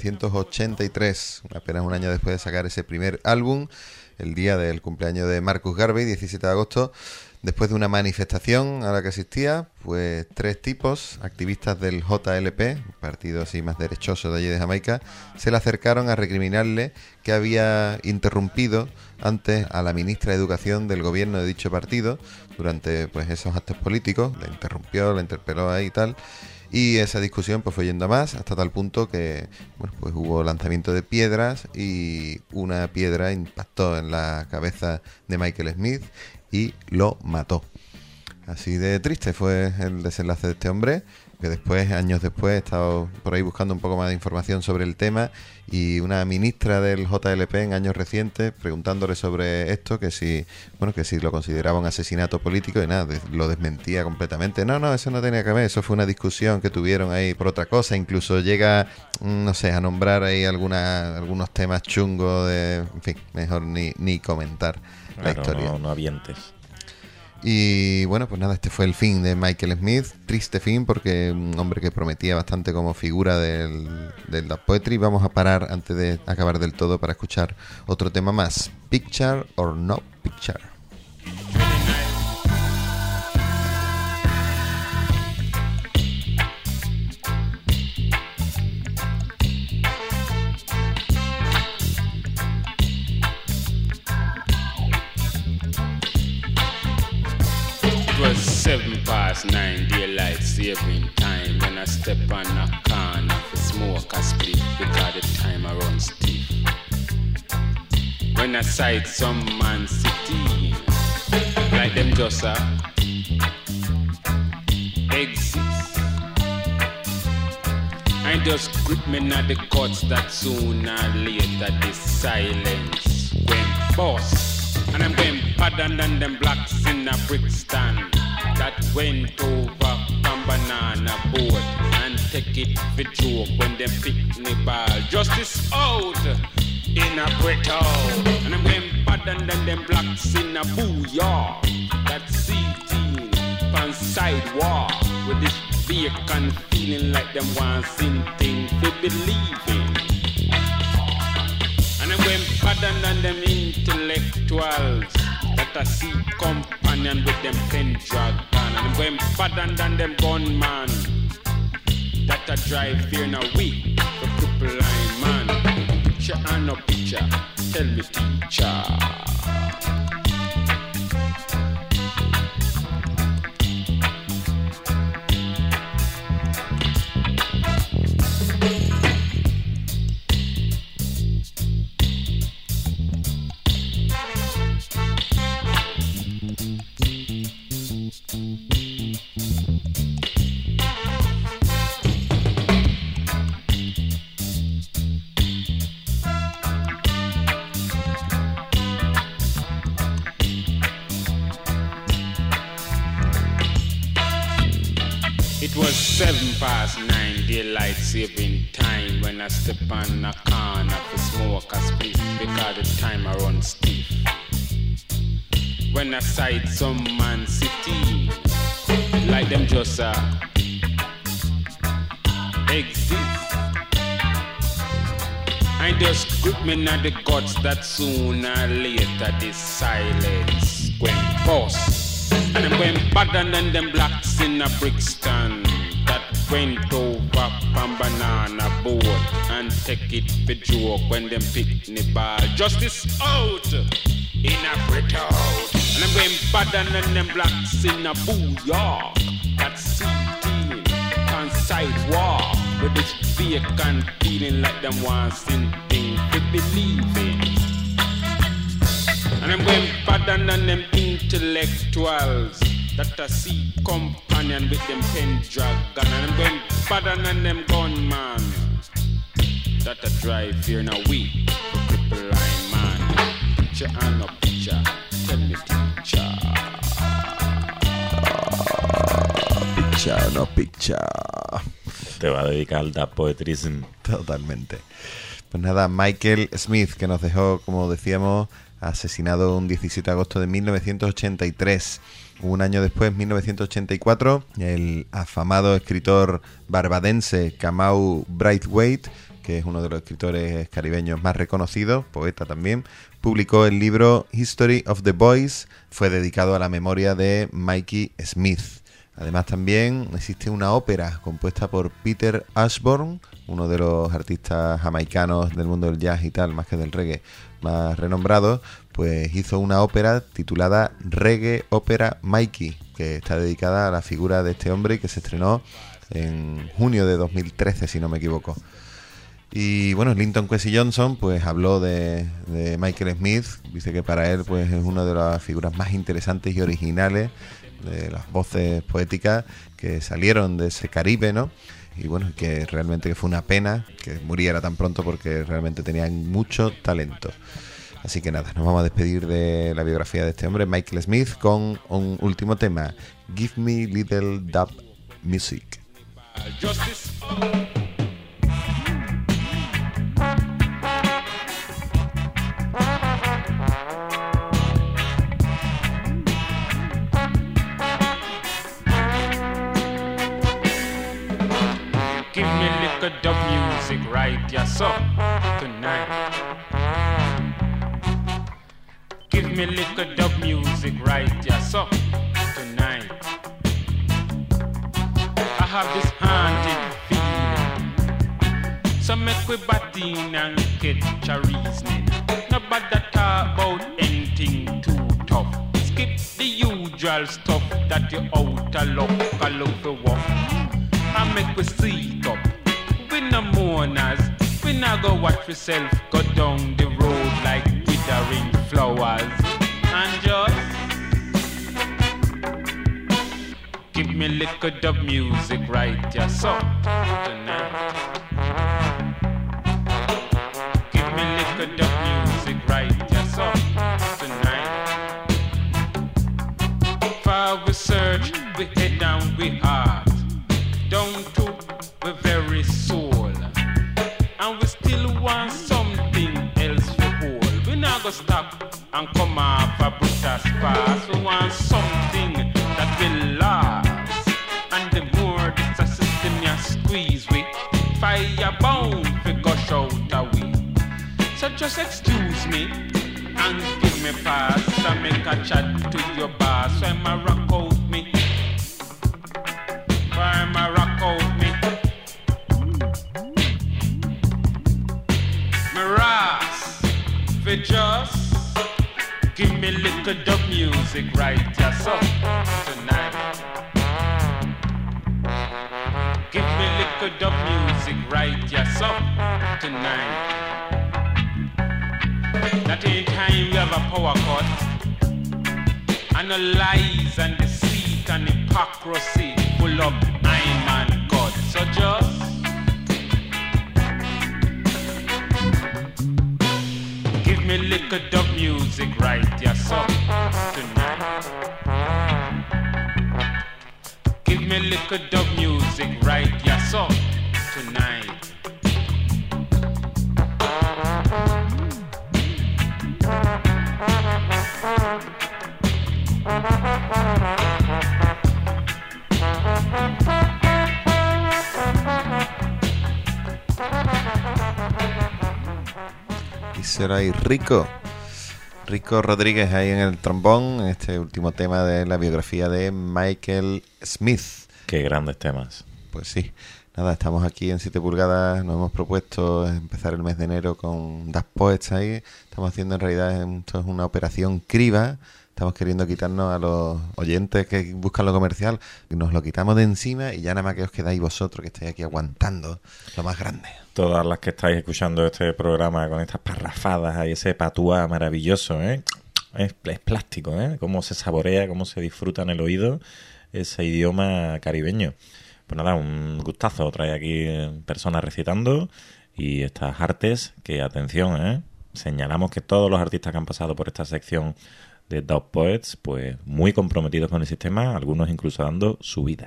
C: 1983, apenas un año después de sacar ese primer álbum, el día del cumpleaños de Marcus Garvey, 17 de agosto, después de una manifestación a la que asistía, pues 3 tipos, activistas del JLP, un partido así más derechoso de allí de Jamaica, se le acercaron a recriminarle que había interrumpido antes a la ministra de Educación del gobierno de dicho partido durante pues esos actos políticos, la interrumpió, la interpeló ahí y tal. Y esa discusión pues fue yendo a más, hasta tal punto que bueno, pues hubo lanzamiento de piedras y una piedra impactó en la cabeza de Michael Smith y lo mató. Así de triste fue el desenlace de este hombre, que después, años después, he estado por ahí buscando un poco más de información sobre el tema, y una ministra del JLP en años recientes preguntándole sobre esto, que si lo consideraba un asesinato político, y nada, lo desmentía completamente. No, eso no tenía que ver, eso fue una discusión que tuvieron ahí por otra cosa. Incluso llega, no sé, a nombrar ahí algunos temas chungos de, en fin, mejor ni comentar la historia.
B: No avientes.
C: Y bueno, pues nada, este fue el fin de Michael Smith. Triste fin, porque un hombre que prometía bastante como figura del Dub Poetry. Vamos a parar antes de acabar del todo para escuchar otro tema más. Picture or No Picture.
J: It was 9:07, daylight saving time. When I step on a corner for smoke a split, because the time I run stiff. When I sight some man sitting, like them just exist. I just grip me na the guts that sooner or later this silence went bust. And I'm going padder than them blacks in a brick stand that went over from banana boat and take it for joke when them picnic ball justice out in a Brito. And I'm going padder than them blacks in a booyah that sitting on sidewalk with this vacant feeling like them want something to believe in. And I'm going padder than them intellectuals that I see companion with them pen dragon. And I'm going padder than them gunman that I drive fear in a week for cripple line man. Picture and no picture, tell me teacher. It was 9:07, daylight saving time. When I step on a corner for smoke a split, because the time I run stiff.
I: when I sight some man city, like them just exist. I just grip me in the guts that sooner or later this silence going bust. And I'm going badder than them blacks in a Brixton that went over from banana boat and take it for joke when them picnic ball. Justice out in a Brito. And I'm going badder than them blacks in a booyah that sitting on sidewalk with this vacant feeling like them want something to believe in. And I'm going badder than them intellectuals that I see companion with them pen dragon. And I'm going badder than them gunman that I drive here in a week for cripple line man. Picture and no picture, tell me picture.
C: Picture, no picture.
B: Te va a dedicar al Dub Poetrism.
C: Totalmente. Pues nada, Michael Smith, que nos dejó, como decíamos, asesinado un 17 de agosto de 1983. Un año después, 1984, el afamado escritor barbadense Kamau Braithwaite, que es uno de los escritores caribeños más reconocidos, poeta también, publicó el libro History of the Boys. Fue dedicado a la memoria de Mikey Smith. Además también existe una ópera compuesta por Peter Ashbourne, uno de los artistas jamaicanos del mundo del jazz y tal, más que del reggae, más renombrados. Pues hizo una ópera titulada Reggae Opera Mikey, que está dedicada a la figura de este hombre y que se estrenó en junio de 2013, si no me equivoco. Y bueno, Linton Kwesi Johnson pues habló de Michael Smith. Dice que para él pues es una de las figuras más interesantes y originales de las voces poéticas que salieron de ese Caribe, ¿no? Y bueno, que realmente que fue una pena que muriera tan pronto porque realmente tenía mucho talento. Así que nada, nos vamos a despedir de la biografía de este hombre, Michael Smith, con un último tema, Give Me Little Dub Music.
I: Justice. Give me little dub music right, yeah, so tonight. Give me little dub music right, yeah, so tonight. I have this haunted feeling, so make we batin and catch a reasoning. Nobody talk about anything too tough. Skip the usual stuff that you out a look for walk. I make we sit up. We no mourners. We not go watch yourself go down the road like withering flowers. And just give me little dub music right, yeah, so tonight. Give me little dub music right, yeah, so tonight. For we search, we head down, we heart, down to the very soul, and we still want something else to hold. We not go stop and come off a Brutus pass. We want something that will last, and the more this a system you squeeze with, fire bound we gush out away. So just excuse me and give me pass, and make a chat to your boss. So I'ma rock out me, I'ma rock out me. Ras, for just give me little dub music right, yeah, so tonight. Give me little dub music right, yeah, so tonight. That ain't time we have a power cut, and the lies and deceit and hypocrisy full of I'm and God. So just give me little dub music right, yeah, so tonight. Give me little dub music right, yeah, so tonight.
C: Díselo ahí, Rico Rodríguez ahí en el trombón, en este último tema de la biografía de Michael Smith.
B: Qué grandes temas.
C: Pues sí, nada, estamos aquí en 7 pulgadas, nos hemos propuesto empezar el mes de enero con Das Poets ahí, estamos haciendo en realidad, esto es una operación criba, estamos queriendo quitarnos a los oyentes que buscan lo comercial, nos lo quitamos de encima y ya nada más que os quedáis vosotros que estáis aquí aguantando lo más grande.
B: Todas las que estáis escuchando este programa con estas parrafadas y ese patuá maravilloso, ¿eh? Es plástico, ¿eh? Cómo se saborea, cómo se disfruta en el oído ese idioma caribeño. Pues nada, un gustazo trae aquí personas recitando y estas artes que, atención, ¿eh? Señalamos que todos los artistas que han pasado por esta sección de Das Poets, pues muy comprometidos con el sistema, algunos incluso dando su vida.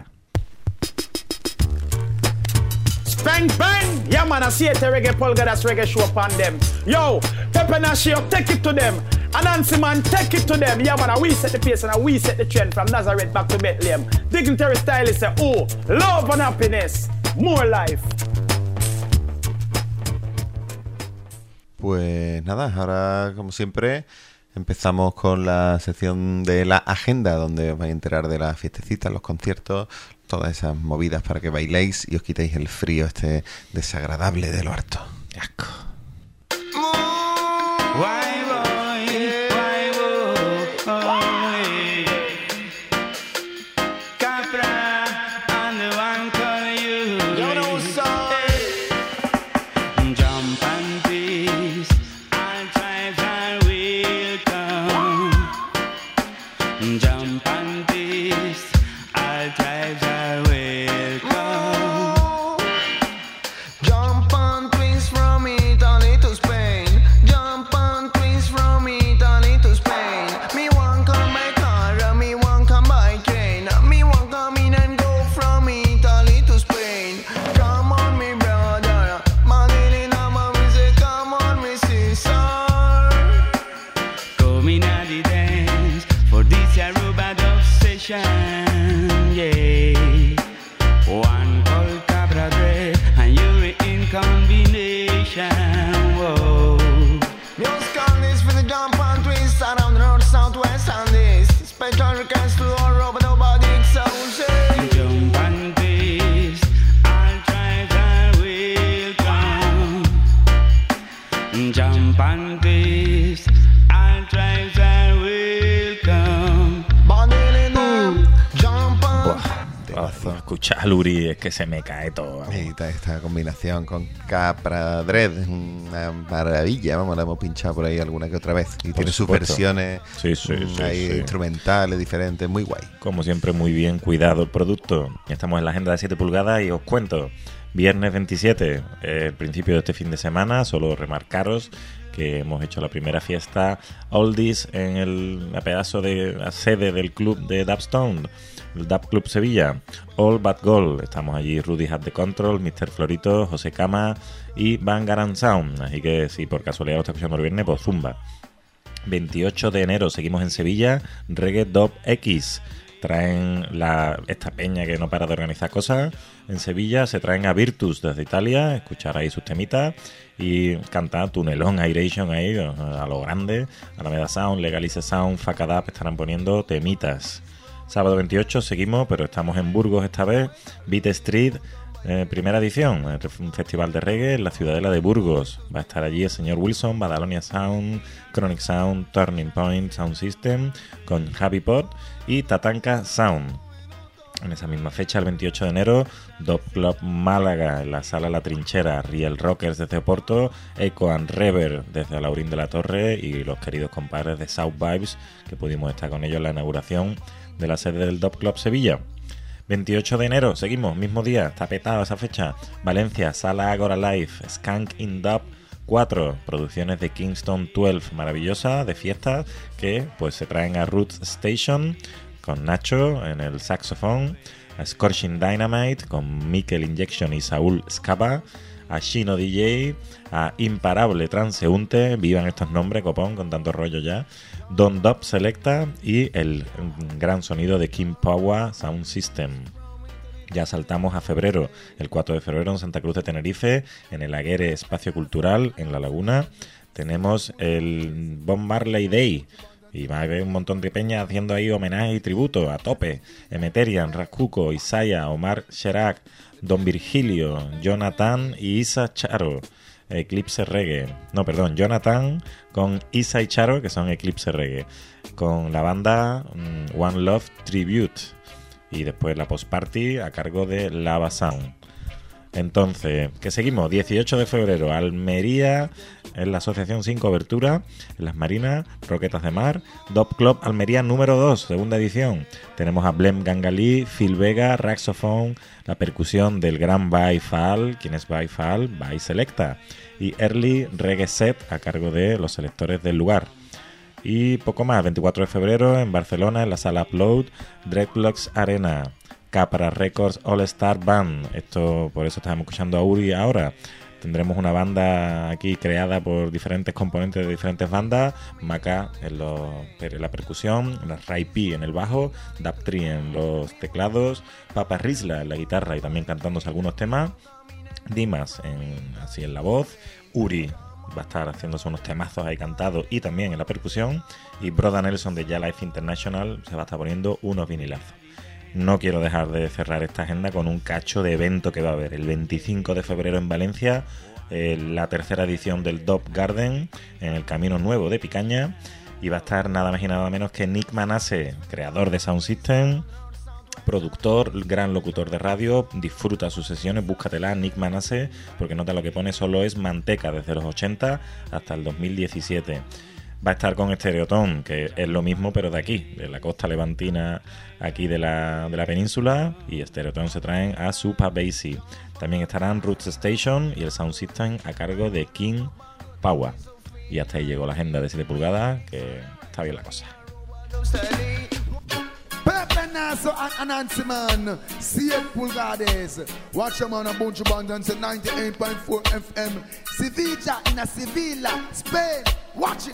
H: Bang, bang! Yeah, man, I see it, reggae Polgadas reggae show upon them. Yo, Pepe Nashio, take it to them. Anansi man, take it to them. Yeah, man, we set the pace and we set the trend from Nazareth back to Bethlehem. Dignitary Stylist say, oh, love and happiness, more life.
C: Pues nada, ahora como siempre empezamos con la sección de la agenda, donde os vais a enterar de las fiestecitas, los conciertos, todas esas movidas para que bailéis y os quitéis el frío este desagradable de lo harto.
B: Asco. Escuchar Luri, es que se me cae todo.
C: Y esta combinación con Capra Dread es una maravilla. Vamos, la hemos pinchado por ahí alguna que otra vez. Y tiene sus versiones instrumentales diferentes, muy guay.
B: Como siempre, muy bien cuidado el producto. Ya estamos en la agenda de 7 pulgadas y os cuento. Viernes 27, el principio de este fin de semana, solo remarcaros que hemos hecho la primera fiesta Oldies en la pedazo de la sede del club de Dubstone, el Dub Club Sevilla. All But Gold, estamos allí Rudy Had The Control, Mr. Florito, José Cama y Bangaran Sound, así que si por casualidad lo está escuchando el viernes, pues zumba. 28 de enero seguimos en Sevilla, Reggae Dub X. Traen esta peña que no para de organizar cosas en Sevilla, se traen a Virtus desde Italia, escuchar ahí sus temitas y cantar Tunelón, Airation ahí a lo grande. Alameda Sound, Legalize Sound, Facadap estarán poniendo temitas. Sábado 28 seguimos, pero estamos en Burgos esta vez, Beat Street, primera edición, un festival de reggae en la ciudadela de Burgos. Va a estar allí el señor Wilson, Badalonia Sound, Chronic Sound, Turning Point Sound System con Happy Pot y Tatanka Sound. En esa misma fecha, el 28 de enero, Dub Club Málaga en la sala La Trinchera, Riel Rockers desde Oporto, Echo and Rever desde Laurín de la Torre y los queridos compadres de South Vibes que pudimos estar con ellos en la inauguración de la sede del Dub Club Sevilla. 28 de enero, seguimos, mismo día, está petado esa fecha. Valencia, Sala Agora Live, Skank in Dub 4, producciones de Kingston 12, maravillosa, de fiestas, que pues se traen a Roots Station con Nacho en el saxofón, a Scorching Dynamite con Mikel Injection y Saúl Scapa, a Shino DJ, a Imparable Transeúnte, vivan estos nombres, copón, con tanto rollo ya, Don Dub Selecta y el gran sonido de Kim Power Sound System. Ya saltamos a febrero, el 4 de febrero en Santa Cruz de Tenerife, en el Aguere Espacio Cultural, en La Laguna. tenemos el Bob Marley Day. Y va a haber un montón de peñas haciendo ahí homenaje y tributo a tope. Emeterian, Rascuco, Isaiah, Omar Sherak, Don Virgilio, Jonathan y Isa Charo. Eclipse Reggae. No, perdón, Jonathan con Isa y Charo, que son Eclipse Reggae. Con la banda One Love Tribute. Y después la post-party a cargo de Lava Sound. Entonces, ¿qué seguimos? 18 de febrero, Almería, en la Asociación Sin Cobertura, en Las Marinas, Roquetas de Mar, Dub Club Almería número 2, segunda edición. Tenemos a Blem Gangalí, Phil Vega, Raxophone, la percusión del gran Bai Fall. ¿Quién es Bai Fall? Bai Selecta. Y Early Reggae Set a cargo de los selectores del lugar. Y poco más, 24 de febrero, en Barcelona, en la sala Upload, Dreadlocks Arena. Capra Records All Star Band. Esto, por eso estamos escuchando a Uri ahora. Tendremos una banda aquí creada por diferentes componentes de diferentes bandas. Maca en la percusión, Ray P en el bajo, Daptree en los teclados, Papa Rizla en la guitarra y también cantándose algunos temas, Dimas en la voz, Uri va a estar haciéndose unos temazos ahí cantados y también en la percusión, y Broda Nelson de Ya Life International se va a estar poniendo unos vinilazos. No quiero dejar de cerrar esta agenda con un cacho de evento que va a haber el 25 de febrero en Valencia, la tercera edición del Dub Garden en el Camino Nuevo de Picaña, y va a estar nada más y nada menos que Nick Manasseh, creador de Sound System, productor, gran locutor de radio. Disfruta sus sesiones, búscatela, Nick Manasseh, porque nota lo que pone solo es manteca desde los 80 hasta el 2017. Va a estar con Stereoton, que es lo mismo pero de aquí, de la costa levantina aquí de la península, y Stereoton se traen a Supa Basie. También estarán Roots Station y el Sound System a cargo de King Power. Y hasta ahí llegó la agenda de 7 pulgadas, que está bien la cosa.
K: Pepe Naso and Nancy man, 7 pulgadas. Watch them on a bunch of abundance at 98.4 FM. Sevilla in a Sevilla, Spain. Watch it.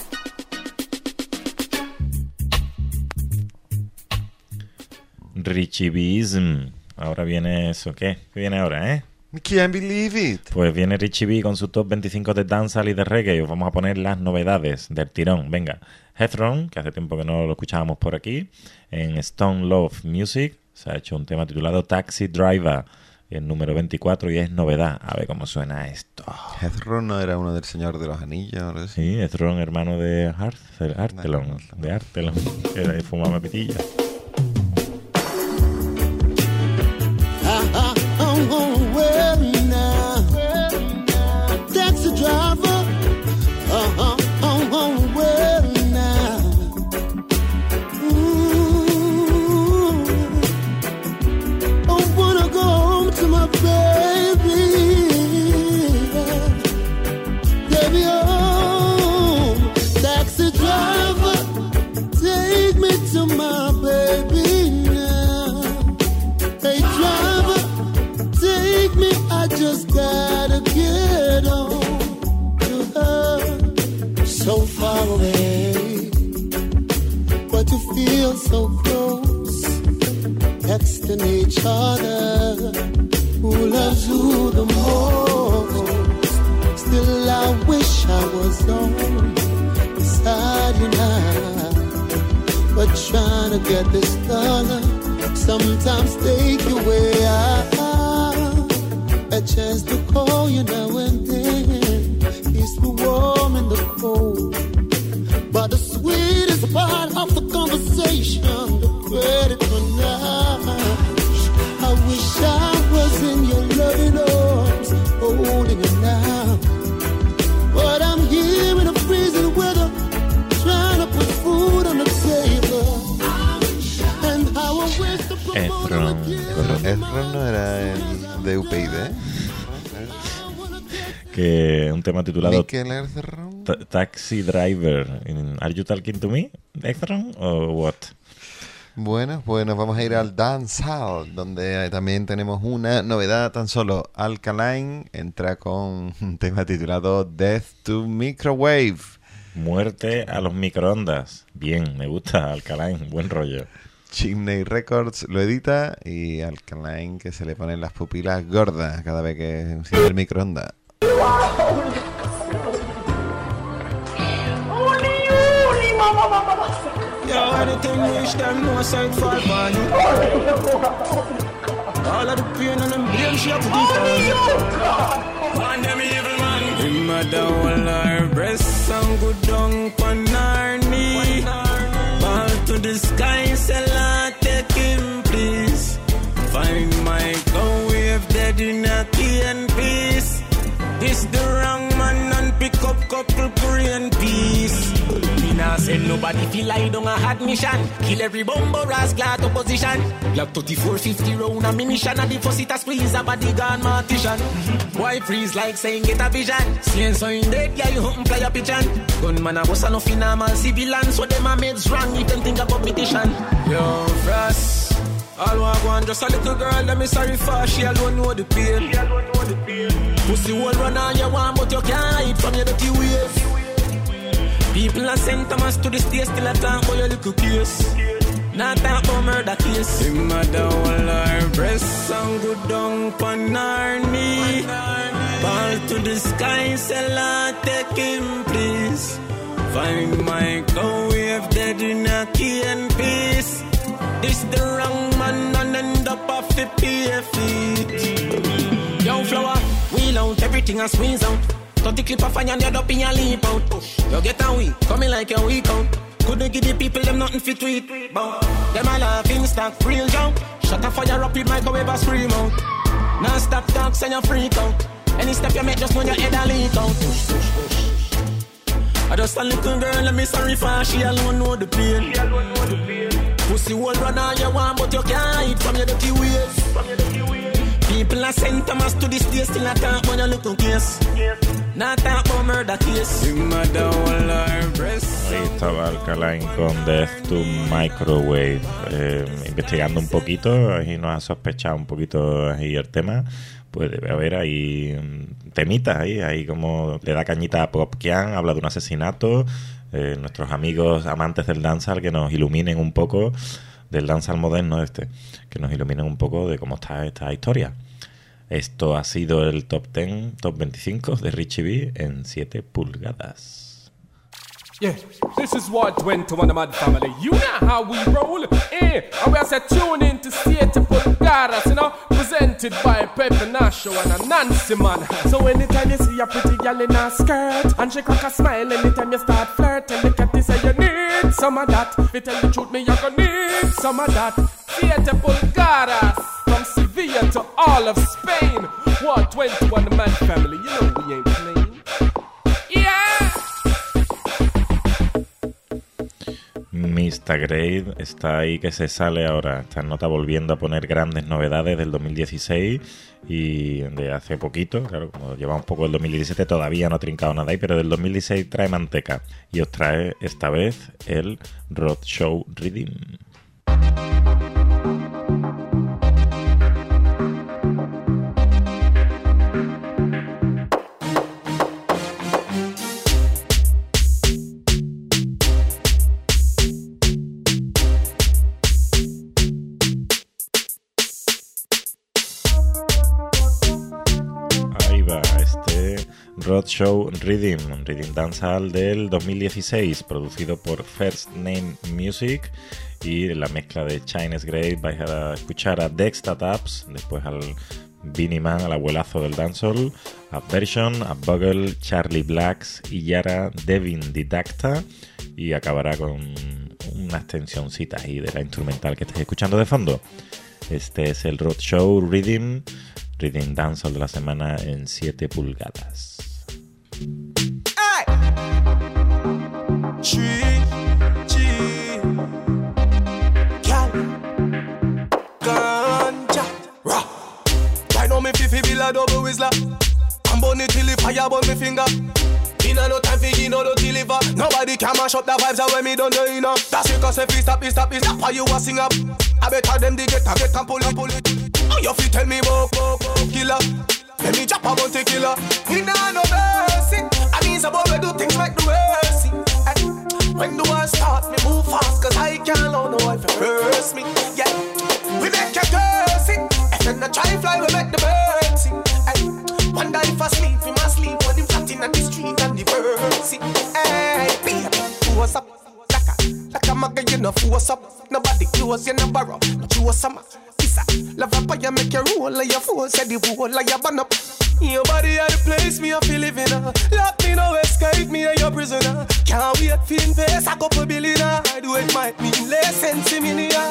B: Richiebeism. Ahora viene eso, ¿qué? ¿Qué viene ahora, eh?
C: Can't believe it.
B: Pues viene Richie B con su top 25 de dancehall y de reggae, y os vamos a poner las novedades del tirón. Venga, Hethron, que hace tiempo que no lo escuchábamos por aquí, en Stone Love Music se ha hecho un tema titulado Taxi Driver, el número 24, y es novedad. A ver cómo suena esto.
C: Hethron no era uno del Señor de los Anillos, ¿no?
B: Sí, Hethron, hermano de Artelon, que fumaba pitilla.
L: Well now, taxi driver, well now, I wanna go home to my baby, baby home, taxi driver, take me to my baby now, hey driver, take me, I just gotta get on to her. So far away, but you feel so close, texting each other. Who loves who the most? Still I wish I was home beside you now. But trying to get this dollar sometimes take you away. A chance to call you now and then keeps me warm in the cold. But the sweetest part of the conversation, the credit for now. I wish I was in your loving arms, holding you now. But I'm here in the freezing weather, trying to put food on the table. And how I wish to
C: Hethron no era el de UPyD.
B: Que un tema titulado Taxi Driver. Are you talking to me, Hethron, o what?
C: Bueno, pues nos vamos a ir al Dancehall, donde también tenemos una novedad. Tan solo Alkaline entra con un tema titulado Death to Microwave.
B: Muerte a los microondas. Bien, me gusta Alkaline, buen rollo.
C: Chimney Records lo edita, y Alkaline que se le ponen las pupilas gordas cada vez que enciende el microondas.
I: anything reach them, no side fall for you. All of the pain and them blame she have to give on them evil man. Him mother hold her breast and go down on her knee. Fall to the sky, say Lord take him please. Find my go wave dead in a key and peace. This the wrong man and pick up couple Korean piece. Me nah send nobody feel like down a hard mission. Kill every bumbo rascal to position. Glock 3450 round ammunition and the first it a squeeze a body gun mortician. Boy freeze like saying get a vision. Seeing so in dead yeah you hunt and fly a pigeon. Gunman a boss a nothing normal civilian. So them a made wrong if them think a competition. Yo Frost, all I want just a little girl let me sorry for. She alone know the pain. Pussy won't run all you want, but you can't hide from your dirty ways. People are sent Thomas to the state, still a talk about your little case. Not talk about murder case. Him mother hold her breast and go down on her knee. Fall to the sky, say Lord take him please. Find my go wave dead in a key and peace. This the wrong man and end up off the feet. Young flower, wheel out, everything I squeeze out. 30 clip of fire and you're up in your leap out. You get a week, coming like a week out. Couldn't give the people them nothing fit to eat. But them a laughing stock, real jump. Shut a fire up with microwave a scream out. Now stop talk, send you freak out. Any step you make, just know your head a leak out. I just a little girl, let me sorry for. She alone know the pain. Pussy won't run all you want, but you can't hide from your dirty ways. People are sent Thomas to this day, still not talk about your little case. Not talk about murder case.
B: Ahí estaba Alkaline con Death to Microwave, investigando un poquito, ahí nos ha sospechado un poquito ahí el tema. Pues debe haber ahí temitas ahí como le da cañita a Popkian, habla de un asesinato. Nuestros amigos amantes del dancehall que nos iluminen un poco del dancehall moderno que nos iluminen un poco de cómo está esta historia. Esto ha sido el Top 10, Top 25 de Richie B en 7 pulgadas.
M: Yeah, this is what went to one of my family. You know how we roll, and we are tune in to Siete Pulgadas, you know, presented by Pepe Nacho and a Nancy man. So anytime you see a pretty girl in a skirt and she crack a smile, anytime you start flirting, look at this and you need some of that. If you tell the truth, me you gonna need some of that. Siete Pulgadas, from Sevilla to all of Spain. What 21 man family, you know we ain't playing. Yeah.
B: Mr. Great está ahí que se sale ahora. Esta nota volviendo a poner grandes novedades del 2016 y de hace poquito. Claro, como lleva un poco el 2017, todavía no ha trincado nada ahí, pero del 2016 trae manteca. Y os trae esta vez el Roadshow Rhythm. Roadshow Rhythm Dancehall del 2016, producido por First Name Music, y la mezcla de Chinese Great. Vais a escuchar a Dexta Taps, después al Beanie Man, al abuelazo del dancehall, a Version, a Bugle, Charlie Blacks y Yara Devin Didacta, y acabará con una extensioncita ahí de la instrumental que estáis escuchando de fondo. Este es el Roadshow Rhythm Dancehall de la semana en 7 pulgadas.
N: Hey! Ganja, rah. Right now me fifi bill a double whistler. I'm bunny till the fire burn me finger. Inna no time for you know the deliver. Nobody can mash up the vibes and when me done the inner. That's because if we stop, why you a sing up? I better them they get and pull it. Oh, you fi tell me about killer. Let me drop about the killer. We nah no mercy. I mean about we do things like the mercy. When do I start, me move fast, cause I can't allow no one to curse me. Yeah, we make you curse it. If you not try fly, we make the bird sing. One day if I sleep, we must sleep. When him flat in the street and the bird sing. Hey, baby, what's up? Like a mugger, you no force up. Nobody close, you no borrow. No true summer. Love up, you make your roll like your phone, said the whole like your bun up. Your body at the place me, I feel living. Lock me, no escape me, and your prisoner. Can't wait for invest a couple billion. I do it might mean less sense me near.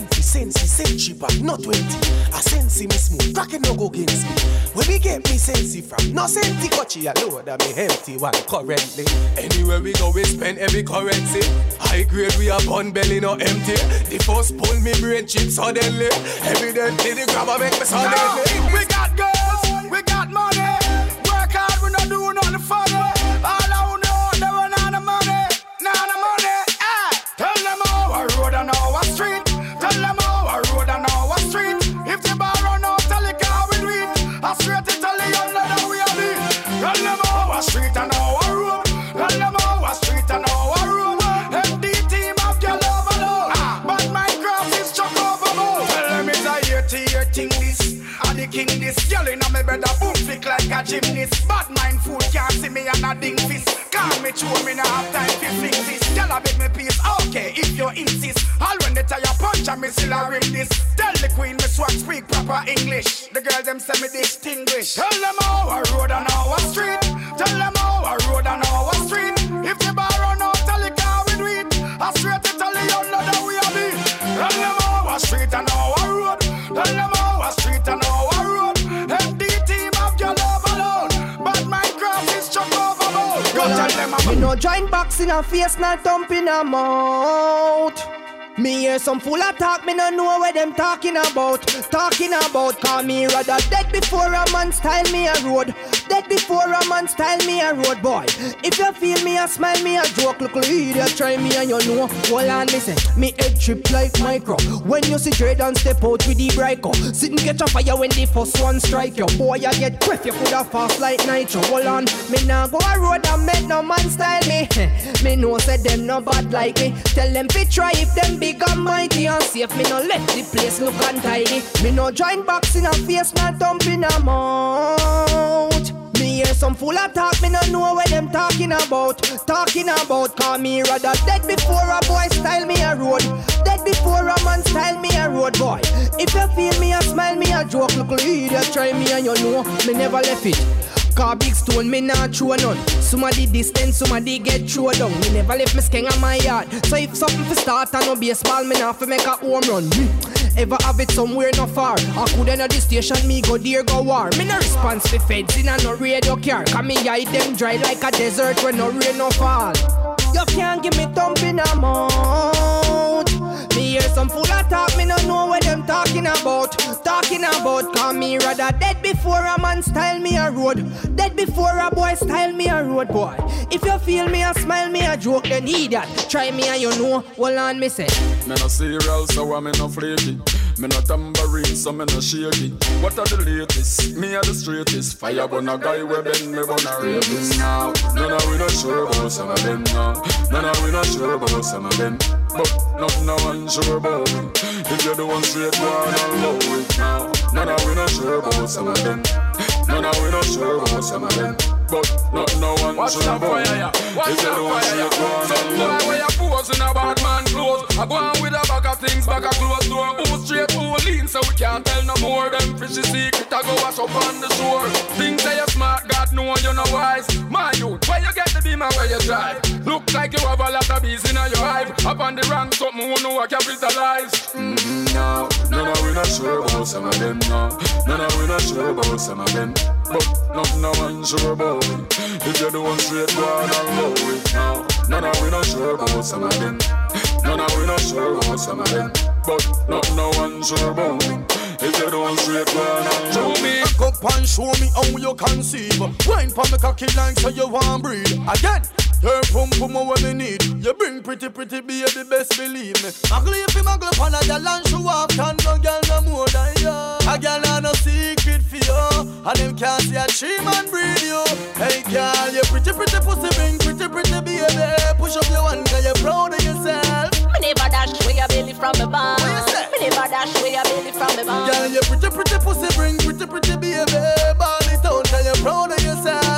N: Sense cheaper, not 20. I sense me smooth, cracking no go against me. Where we get me sense from? No sense coachy, I load that me empty one currently. Anywhere we go, we spend every currency. High grade, we are bun belly, no empty. The first pull me brain chip suddenly. Evidently the grabber make me suddenly.
A: We got girls, we got money. Work hard, we not do nothing funny. All I know, they run out of money. Not the money, Tell them how I road and how I street. Tell them how I road and how I street. If the bar run out, tell the car we do it. I straight to tell the young that we are it. Tell them how I street and how I road. Tell them how I street and how I road. MD team of your love alone. But my cross is chuck over more. Tell them it's a year thing this. And the king this. Yelling on me bed a boom flick like a gymnast. Bad mind fool can't see me and a ding fist. Can't me chew me now have time to fix this. Tell a bit me peace, okay, if you insist. All when they tell you punch and me still a ring this. Tell the queen me swag speak proper English. The girls them say me distinguish. Tell them how I road and how I street. Tell them how I road and how I street. If the bar run out, tell the car we do it. I straight to tell the young that we are it. Tell them how I street and how I road. Tell them how I street and how I road. MD team of your love alone. But my cross is chuck over more. Go tell them
E: Me no join boxing a face, not thumping a mouth. Me hear some fool attack, me no know what them talking about. Call me rather dead before a man style me a road. Dead before a man style me a road, boy. If you feel me a smile, me a joke. Look idiot, try me and you know. Hold on, me say, me head trip like micro. When you see Jordan step out with the Bryco. Sit and catch a fire when the first one strike you. Boy, you get quick, you coulda fast like nitro. Hold on, me nah go a road and make no man style me. Me know say them no bad like me. Tell them fi try if them big and mighty and safe. Me no let the place look untidy. Me no join boxing a face, not thumping a mouth. Me hear some fool attack, me no know what them talking about. Call me rather dead before a boy style me a road. Dead before a man style me a road, boy. If you feel me a smile, me a joke. Look idiot, try me and you know me never left it. Car big stone, me not throw none. Somebody distance, somebody get throw down. Me never left me skeng on my yard. So if something for start and no baseball, me not fi make a home run. Ever have it somewhere not far. I coulda know the station, me go there go war. Me no response to feds in a no radio car. Cause me hide them dry like a desert when no rain no fall. You can't give me thump in a mouth. Me hear some fool attack, me no know what them talking about. Call me rather dead before a man style me a road. Dead before a boy style me a road, boy. If you feel me a smile, me a joke, then heed that. Try me and you know, hold on, me say.
O: Me no cereal, so I'm no flaky. Me no tambourine, so me no shaky. What are the latest? Me are the straightest. Fire burn a guy where bend me burn a rapist now. No, we not sure about some of them now. No, we not sure about some of them. But nothing no one sure about me. If you're the one straight one, I'll love it now. No, we not sure about some of them. No, we not sure about some of them. But nothing no one sure about me. If you're the one straight one, I'll love it. Why you posing a bad man clothes? I go on with a bag of things, bag of clothes. Door who straight, who lean, so we can't tell no more. Them fishy secret, I go wash up on the shore. Things say you're smart, God know you're no wise. My youth, where you get the beamer where you drive? Look like you have a lot of bees in your hive. Up on the rank, something who know I capitalize. No, we not sure about some of them, no, we not sure about some of them. But nothing no one sure about me. If you're the one straight one, I'll love it now. No, we not sure about some of them. No, we not sure about some of them. But nothing no one sure about me. If you're the one straight one, I'll
N: show me. Back up and show me how you conceive. Wine for me cocky like so you want breathe. Again, your pum pum what me need. You bring pretty baby, best believe me. Muggle if you muggle upon a girl and show off. Can no girl no more than you. A girl have no secret for you. And them can't see a tree man breed you. Hey girl, you pretty pussy bring pretty baby. Push up your one girl, you proud of yourself.
P: Me never dash away your belly from the bar. Me never dash away your belly from the bar.
N: Girl, you pretty pussy bring pretty baby. Ball it out, tell you proud of yourself.
P: Me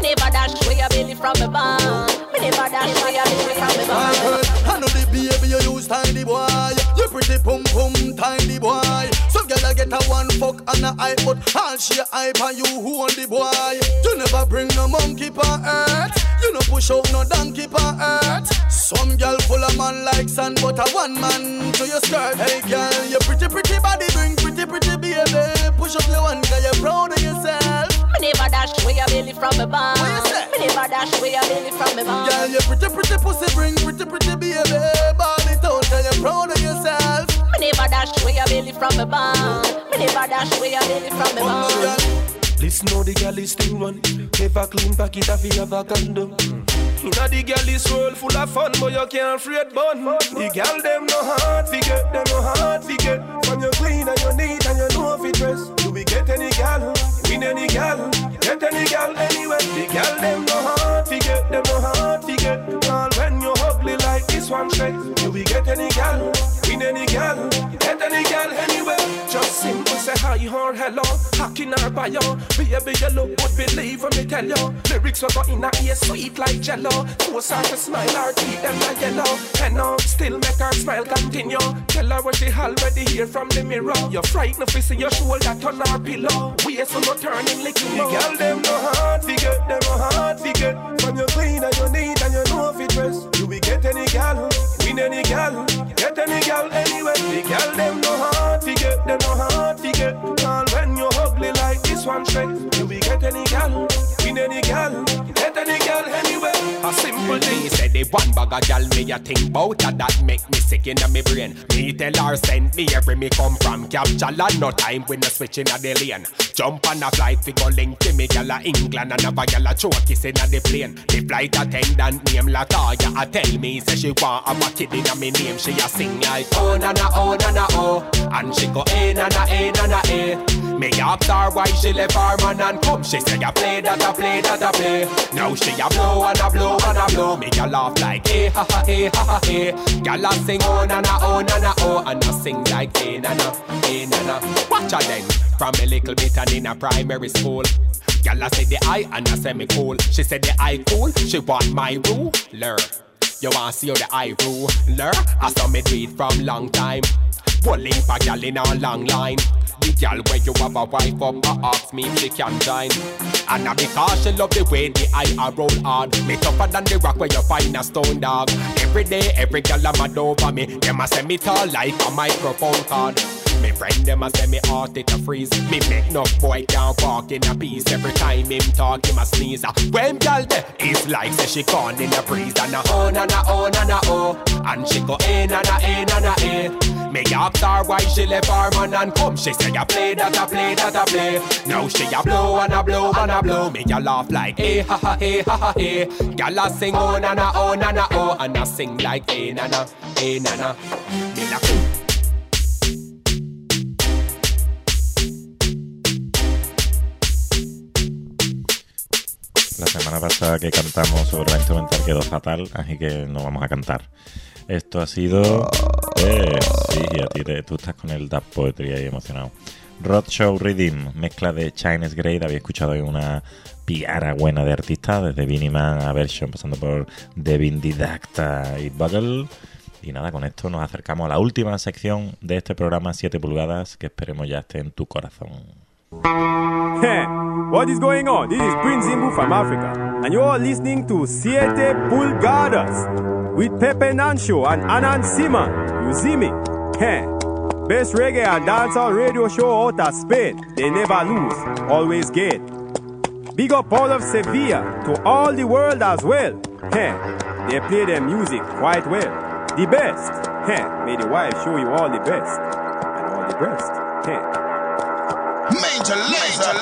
P: Me never dash away your belly from me band. Me never dash away your belly from me band.
N: I know the baby you use tiny boy. You pretty pum pum tiny boy. Some girl I get a one fuck and a eye, but all she hype and you who on the boy. You never bring no monkey pa earth. You no push out no donkey pa earth. Some girl full of man like sand, but a one man to your skirt. Hey girl, your pretty body bring pretty baby. Push up your one girl, you're proud of yourself.
P: Me never dash away your belly from me band. Me never dash away your belly from me band.
N: Girl, your pretty pussy bring pretty baby. Ball it out, girl, you're proud of yourself.
P: Me never dash away your belly from me band. Me never dash away your belly from me band.
Q: Listen how the girl is still running. Never clean pocket if you have a condom. Inna the girl is world full of fun, but you can't afraid bun. The girl them no hard figure, them no hard figure. From your clean and your neat and you know fit dress. You be get any girl, win any girl, get any girl anywhere. The girl them no hard figure, them no hard figure. All when you ugly like this one straight, you be get any girl, win any girl, get any girl anywhere. Just simple say hi or hello, hacking her bio. Baby you look good, believe when me tell you. Lyrics will go in her ear sweet like jello. So start to smile, her teeth them like yellow. And now still make her smile continue. Tell her what she already hear from the mirror. You're frightened if you see your shoulder turn her pillow. Waist so no turning like you know. The girl them no hard figure, them no hard figure. From your clean and your neat and you know fit dress. You will get any girl, win any girl, get any girl anywhere. The girl them no hard figure, them no hard figure. All when you ugly like this one straight, you will get any girl, win any girl, get any girl anywhere.
M: A simple thing, say the one bag of gal me a think bout that make me sick in me brain. Me tell her send me every me come from capture land. No time when no switching a the lane. Jump on a flight fi go link to me gal a England and have a gal a choke kiss in a the plane. The flight attendant name Latoya a tell me say she want have a kid in a me name. She a sing like oh na na oh na na oh, and she go eh na na eh na na eh. Me ask her why she left her man and come. She say I play that I play that I play. Now she a blow and a blow and a blow. Me a laugh like eh ha ha eh ha ha eh. Gyal a sing oh na na oh na na oh, and I sing like eh na na eh na na. Watch her then from a little bit and in a primary school. Gyal a say the I and I say me cool. She said the I cool. She want my ruler. You want see how the I ruler? I saw me do it from long time. Pulling for gyal in a long line. The girl where you have a wife up, ask me if she can join. And I because she love the way the eye roll hard. Me tougher than the rock where you find a stone dog. Every day, every girl a mad over me. Them a say me tall like a microphone card. Me friend them a say me heart it a freeze. Me make no boy can't walk in a piece. Every time him talk him a sneeze. When girl there, it's like say she gone in a breeze. And a oh na na oh na na oh, and she go eh na na eh na na eh. Me ask her why she left her man and come. She say I play that I play that I play. Now she a blow and a blow and a blow. Me a laugh like eh ha ha eh ha ha eh. Gyal a sing oh na na oh na na oh, and I sing like eh na na eh na na. Me la
B: La semana pasada que cantamos sobre la instrumental quedó fatal, así que no vamos a cantar. Esto ha sido... sí, a ti tú estás con el Dub Poetry ahí emocionado. Roadshow Rhythm, mezcla de Chinese Grade. Había escuchado ahí una piara buena de artistas, desde Vinnie Man a Version, pasando por Devin Didacta y Bugle. Y nada, con esto nos acercamos a la última sección de este programa 7 pulgadas, que esperemos ya esté en tu corazón.
R: Hey, what is going on? This is Prince Zimbu from Africa, and you are listening to 7 Pulgadas with Pepe Nancho and Anan Siman. You see me? Hey, best reggae and dancehall radio show out of Spain. They never lose, always get. Big up all of Sevilla to all the world as well. Hey, they play their music quite well. The best. Hey, may the wife show you all the best and all the best. Hey.
S: Major Lazer.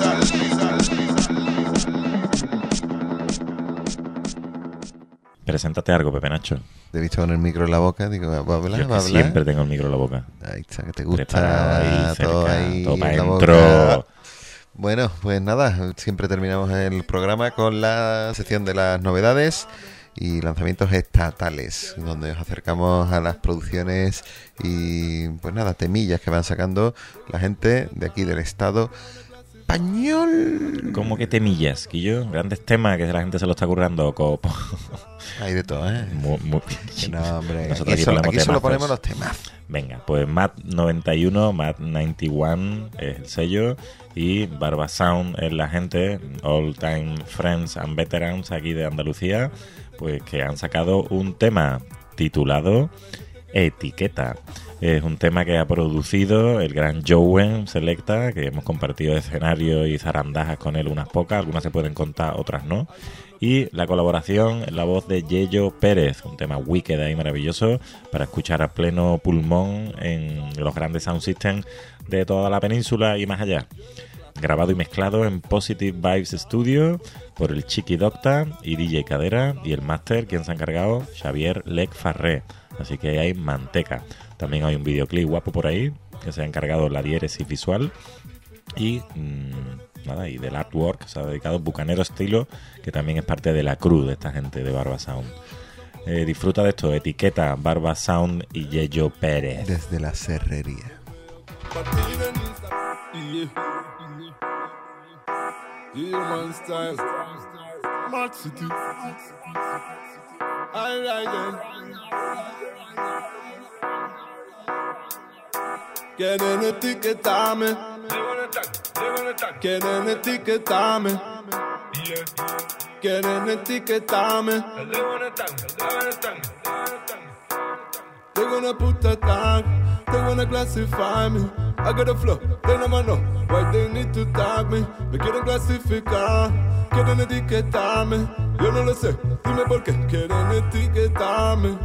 B: Preséntate algo, Pepe Nacho.
C: Te he visto con el micro en la boca, digo, ¿va a hablar?
B: Yo que siempre tengo el micro en la boca.
C: Ahí está, que te gusta.
B: Preparado ahí,
C: todo
B: cerca,
C: ahí
B: todo para
C: en la
B: dentro.
C: boca. Bueno, pues nada, siempre terminamos el programa con la sección de las novedades y lanzamientos estatales, donde os acercamos a las producciones y pues nada, temillas que van sacando la gente de aquí del estado español.
B: ¿Cómo que temillas, Quillo? Grandes temas que la gente se lo está currando.
C: Hay de todo, ¿eh? No, hombre.
B: Nosotros
C: aquí solo ponemos los temas.
B: Venga, pues Mad 91, Mad 91 es el sello y Barba Sound es la gente, All Time Friends and Veterans aquí de Andalucía, pues que han sacado un tema titulado Etiqueta. Es un tema que ha producido el gran Jowen Selecta, que hemos compartido escenario y zarandajas con él unas pocas, algunas se pueden contar, otras no. Y la colaboración en la voz de Yello Pérez, un tema wicked ahí maravilloso para escuchar a pleno pulmón en los grandes sound systems de toda la península y más allá. Grabado y mezclado en Positive Vibes Studio por el Chiqui Docta y DJ Cadera, y el máster, quien se ha encargado, Xavier Lec Farré. Así que hay manteca. También hay un videoclip guapo por ahí que se ha encargado la diéresis visual y nada, y del artwork se ha dedicado Bucanero Estilo, que también es parte de la crew de esta gente de Barba Sound. Disfruta de esto, Etiqueta, Barba Sound y Yello Pérez.
C: Desde la Serrería.
O: Human style, Mad City. Alright then. Quieren etiquetarme. Quieren etiquetarme. Quieren etiquetarme. They wanna put a tag. They wanna classify me. I got a flow, they never know why they need to tag me. Me quieren clasificar, quieren etiquetarme. Yo no lo sé, dime por qué quieren etiquetarme.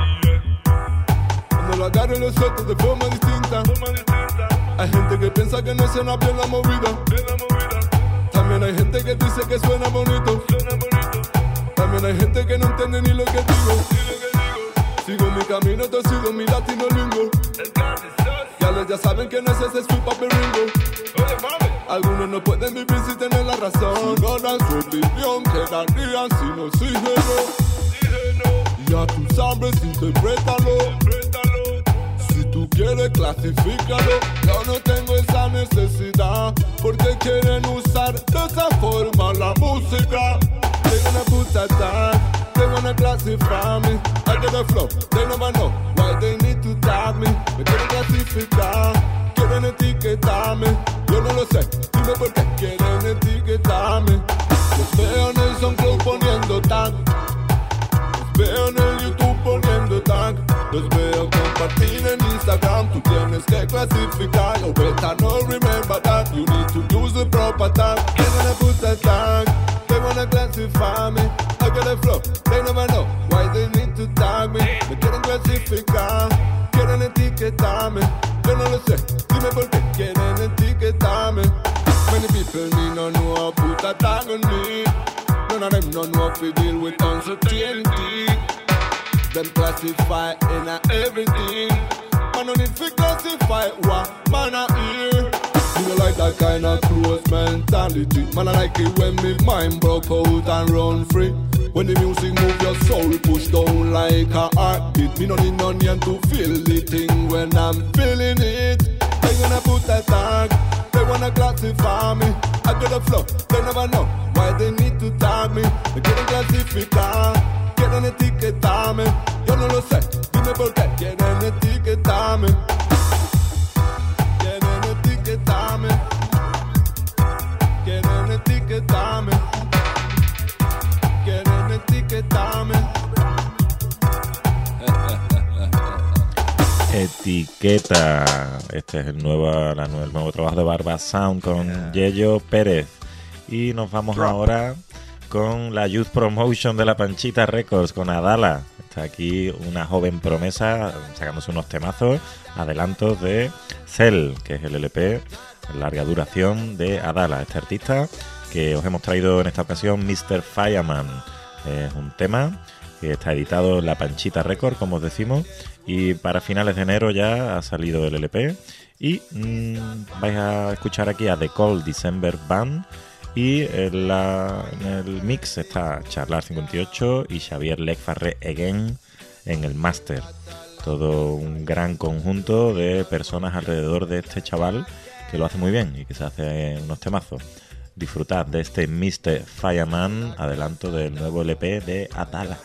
O: Cuando lo agarro y lo suelto de forma distinta. Hay gente que piensa que no suena bien la movida. También hay gente que dice que suena bonito. También hay gente que no entiende ni lo que digo. Sigo mi camino, torcido mi latino lingo. Ya saben que no es ese su papi Ringo. Algunos no pueden vivir sin tener la razón. No dan su opinión, quedarían sin oxígeno. Y a tus hambres interprétalo. Si tú quieres clasifícalo. Yo no tengo esa necesidad, porque quieren usar de esa forma la música. They gonna put that down, they wanna classify me. I get the flow, they never know why they need to tag me. Me quieren clasificar, quieren etiquetarme. Yo no lo sé, dime por qué quieren etiquetarme. Los veo en el SoundCloud poniendo tag. Los veo en el YouTube poniendo tag. Los veo compartir en Instagram. Tú tienes que clasificar. You better no remember that. You need to use the proper tag. They're gonna put that tag. They wanna classify me. I got a flow, they never know why they need to tag me. Me quieren clasificar, quieren etiquetarme. Yo no lo sé, dime por qué quieren etiquetarme. Many people need no know how put a tag on me. None of them know how to deal with uncertainty. Them classify in everything. Man don't need to classify what man a hear. You know like that kind of close mentality. Man I like it when me mind broke out and run free. When the music move your soul push down like a heartbeat. Me no need no name to feel the thing when I'm feeling it. They gonna put that tag, they wanna classify me. I got the flow, they never know why they need to tag me. They quieren clasificar, quieren etiquetarme. Yo no lo sé, dime por qué quieren etiquetarme. Quieren etiquetarme. Quieren etiquetarme. Quieren etiquetarme.
B: Etiqueta. Este es el nuevo trabajo de Barba Sound con Yello Pérez. Y nos vamos ahora con la Youth Promotion de la Panchita Records, con Adala. Está aquí una joven promesa sacándose unos temazos, adelantos de Cell, que es el LP larga duración de Adala, este artista que os hemos traído en esta ocasión, Mr. Fireman. Es un tema que está editado en la Panchita Record, como os decimos, y para finales de enero ya ha salido el LP. Y vais a escuchar aquí a The Cold December Band, y en el mix está Charlar 58 y Xavier Lec Farré Again en el máster. Todo un gran conjunto de personas alrededor de este chaval que lo hace muy bien y que se hace unos temazos. Disfrutad de este Mr. Fireman, adelanto del nuevo LP de Atala.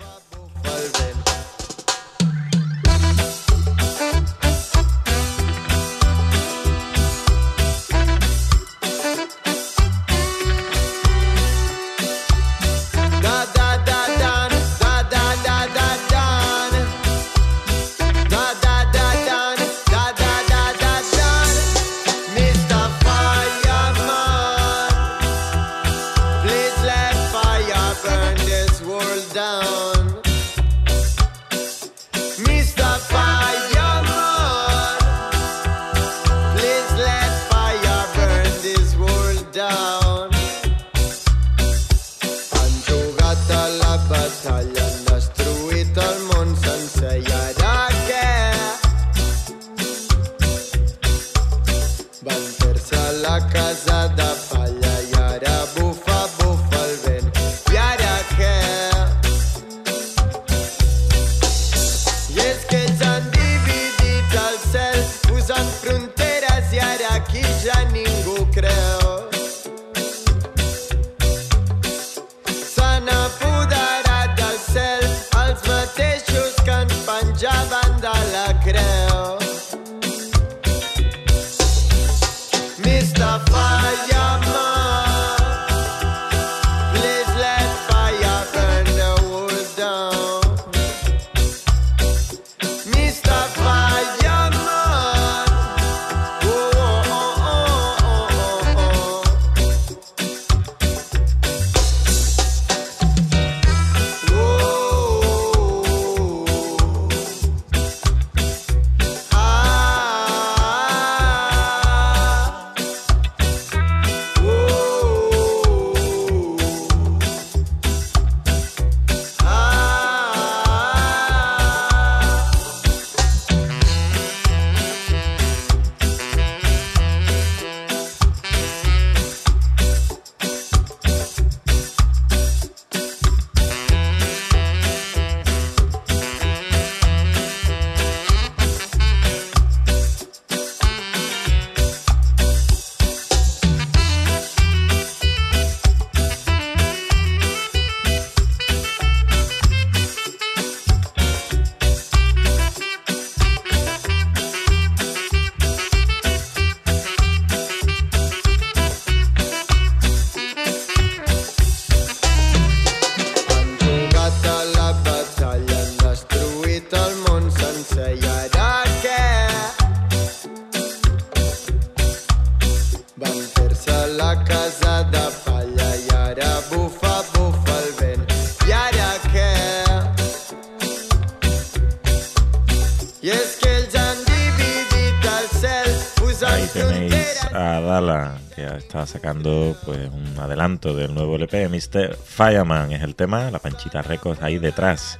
B: Está sacando pues un adelanto del nuevo LP. Mr. Fireman es el tema, la Panchita Records ahí detrás.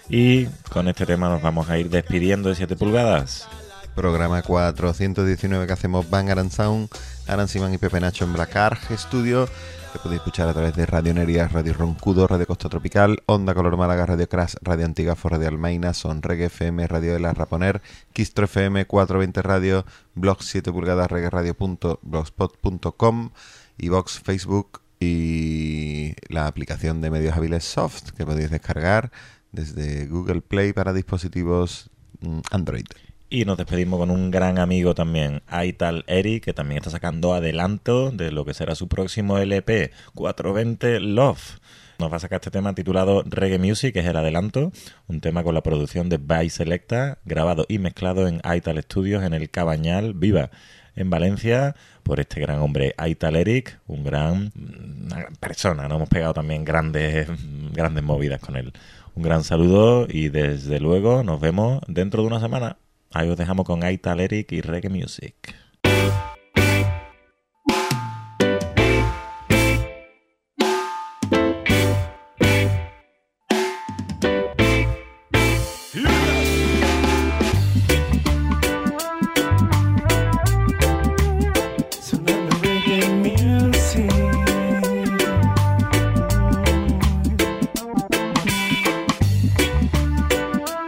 B: Y con este tema nos vamos a ir despidiendo de 7 pulgadas.
C: Programa 419 que hacemos Bang Sound, Aran Simán y Pepe Nacho en Black Ark Studio, que podéis escuchar a través de Radio Nerías, Radio Roncudo, Radio Costa Tropical, Onda Color Málaga, Radio Crash, Radio Antigafo, Radio Almaina, Son Reggae FM, Radio de la Raponer, Quistro FM, 420 Radio, Blog 7 pulgadas, reggaeradio.blogspot.com, iVox, Facebook y la aplicación de medios hábiles Soft, que podéis descargar desde Google Play para dispositivos Android.
B: Y nos despedimos con un gran amigo también, Aital Eric, que también está sacando adelanto de lo que será su próximo LP, 420 Love. Nos va a sacar este tema titulado Reggae Music, que es el adelanto, un tema con la producción de By Selecta, grabado y mezclado en Aital Studios en el Cabañal Viva, en Valencia, por este gran hombre Aital Eric, una gran persona. Nos hemos pegado también grandes movidas con él. Un gran saludo y desde luego nos vemos dentro de una semana. Ahí os dejamos con Aital Eric y Reggae Music.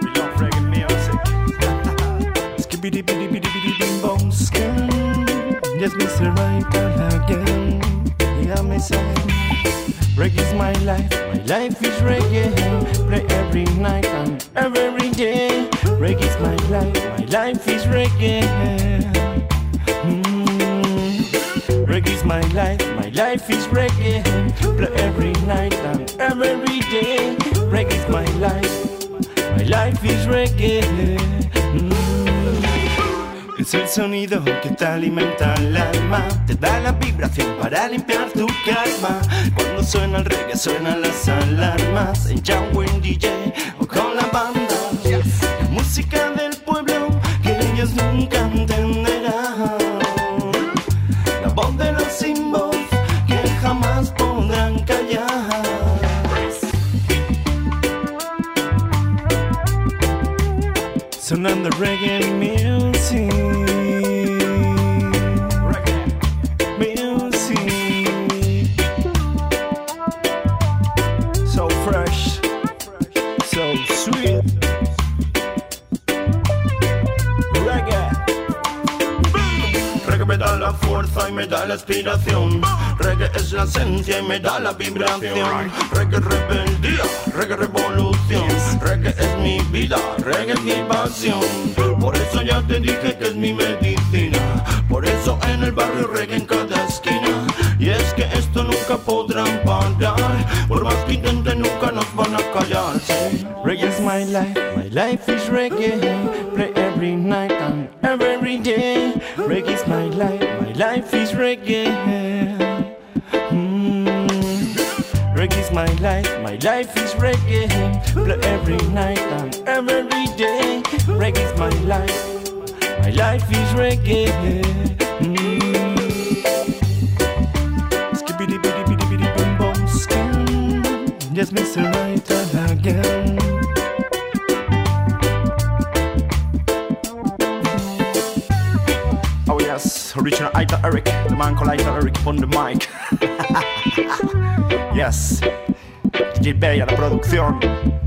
T: Bitty bitty bitty bitty bing bong skin.
Q: Yes, Mr. Right again. Yeah, me say, reggae's my life is reggae. Play every night and every day. Reggae's my life is reggae. Reggae's my life is reggae. Play every night and every day. Reggae's my life is reggae. Es el sonido que te alimenta el alma, te da la vibración para limpiar tu calma. Cuando suena el reggae suenan las alarmas, en Jawin DJ o con la banda. La música del pueblo que ellos nunca entenderán. La voz de los sin voz que jamás podrán callar. Sonando reggae music. So fresh, so sweet. Reggae. Reggae me da la fuerza y me da la inspiración. Reggae es la esencia y me da la vibración. Reggae rebeldía, reggae revolución. Reggae es mi vida, reggae es mi pasión. Por eso ya te dije que es mi medicina. Por eso en el barrio reggae en cada esquina. Y es que esto nunca podrán parar. Por más que intenten nunca nos van a callar. Sí. Reggae is my life is reggae. Play every night and every day. Reggae is my life is reggae. Reggae is my life is reggae. Play every night and every day. Reggae is my life is reggae. Skibidi bidi bidi bidi boom boom skin. Yes, Mr. Right again. Oh yes, original Ita Eric, the man called Ita Eric on the mic. Yes, DJ Bella, la producción.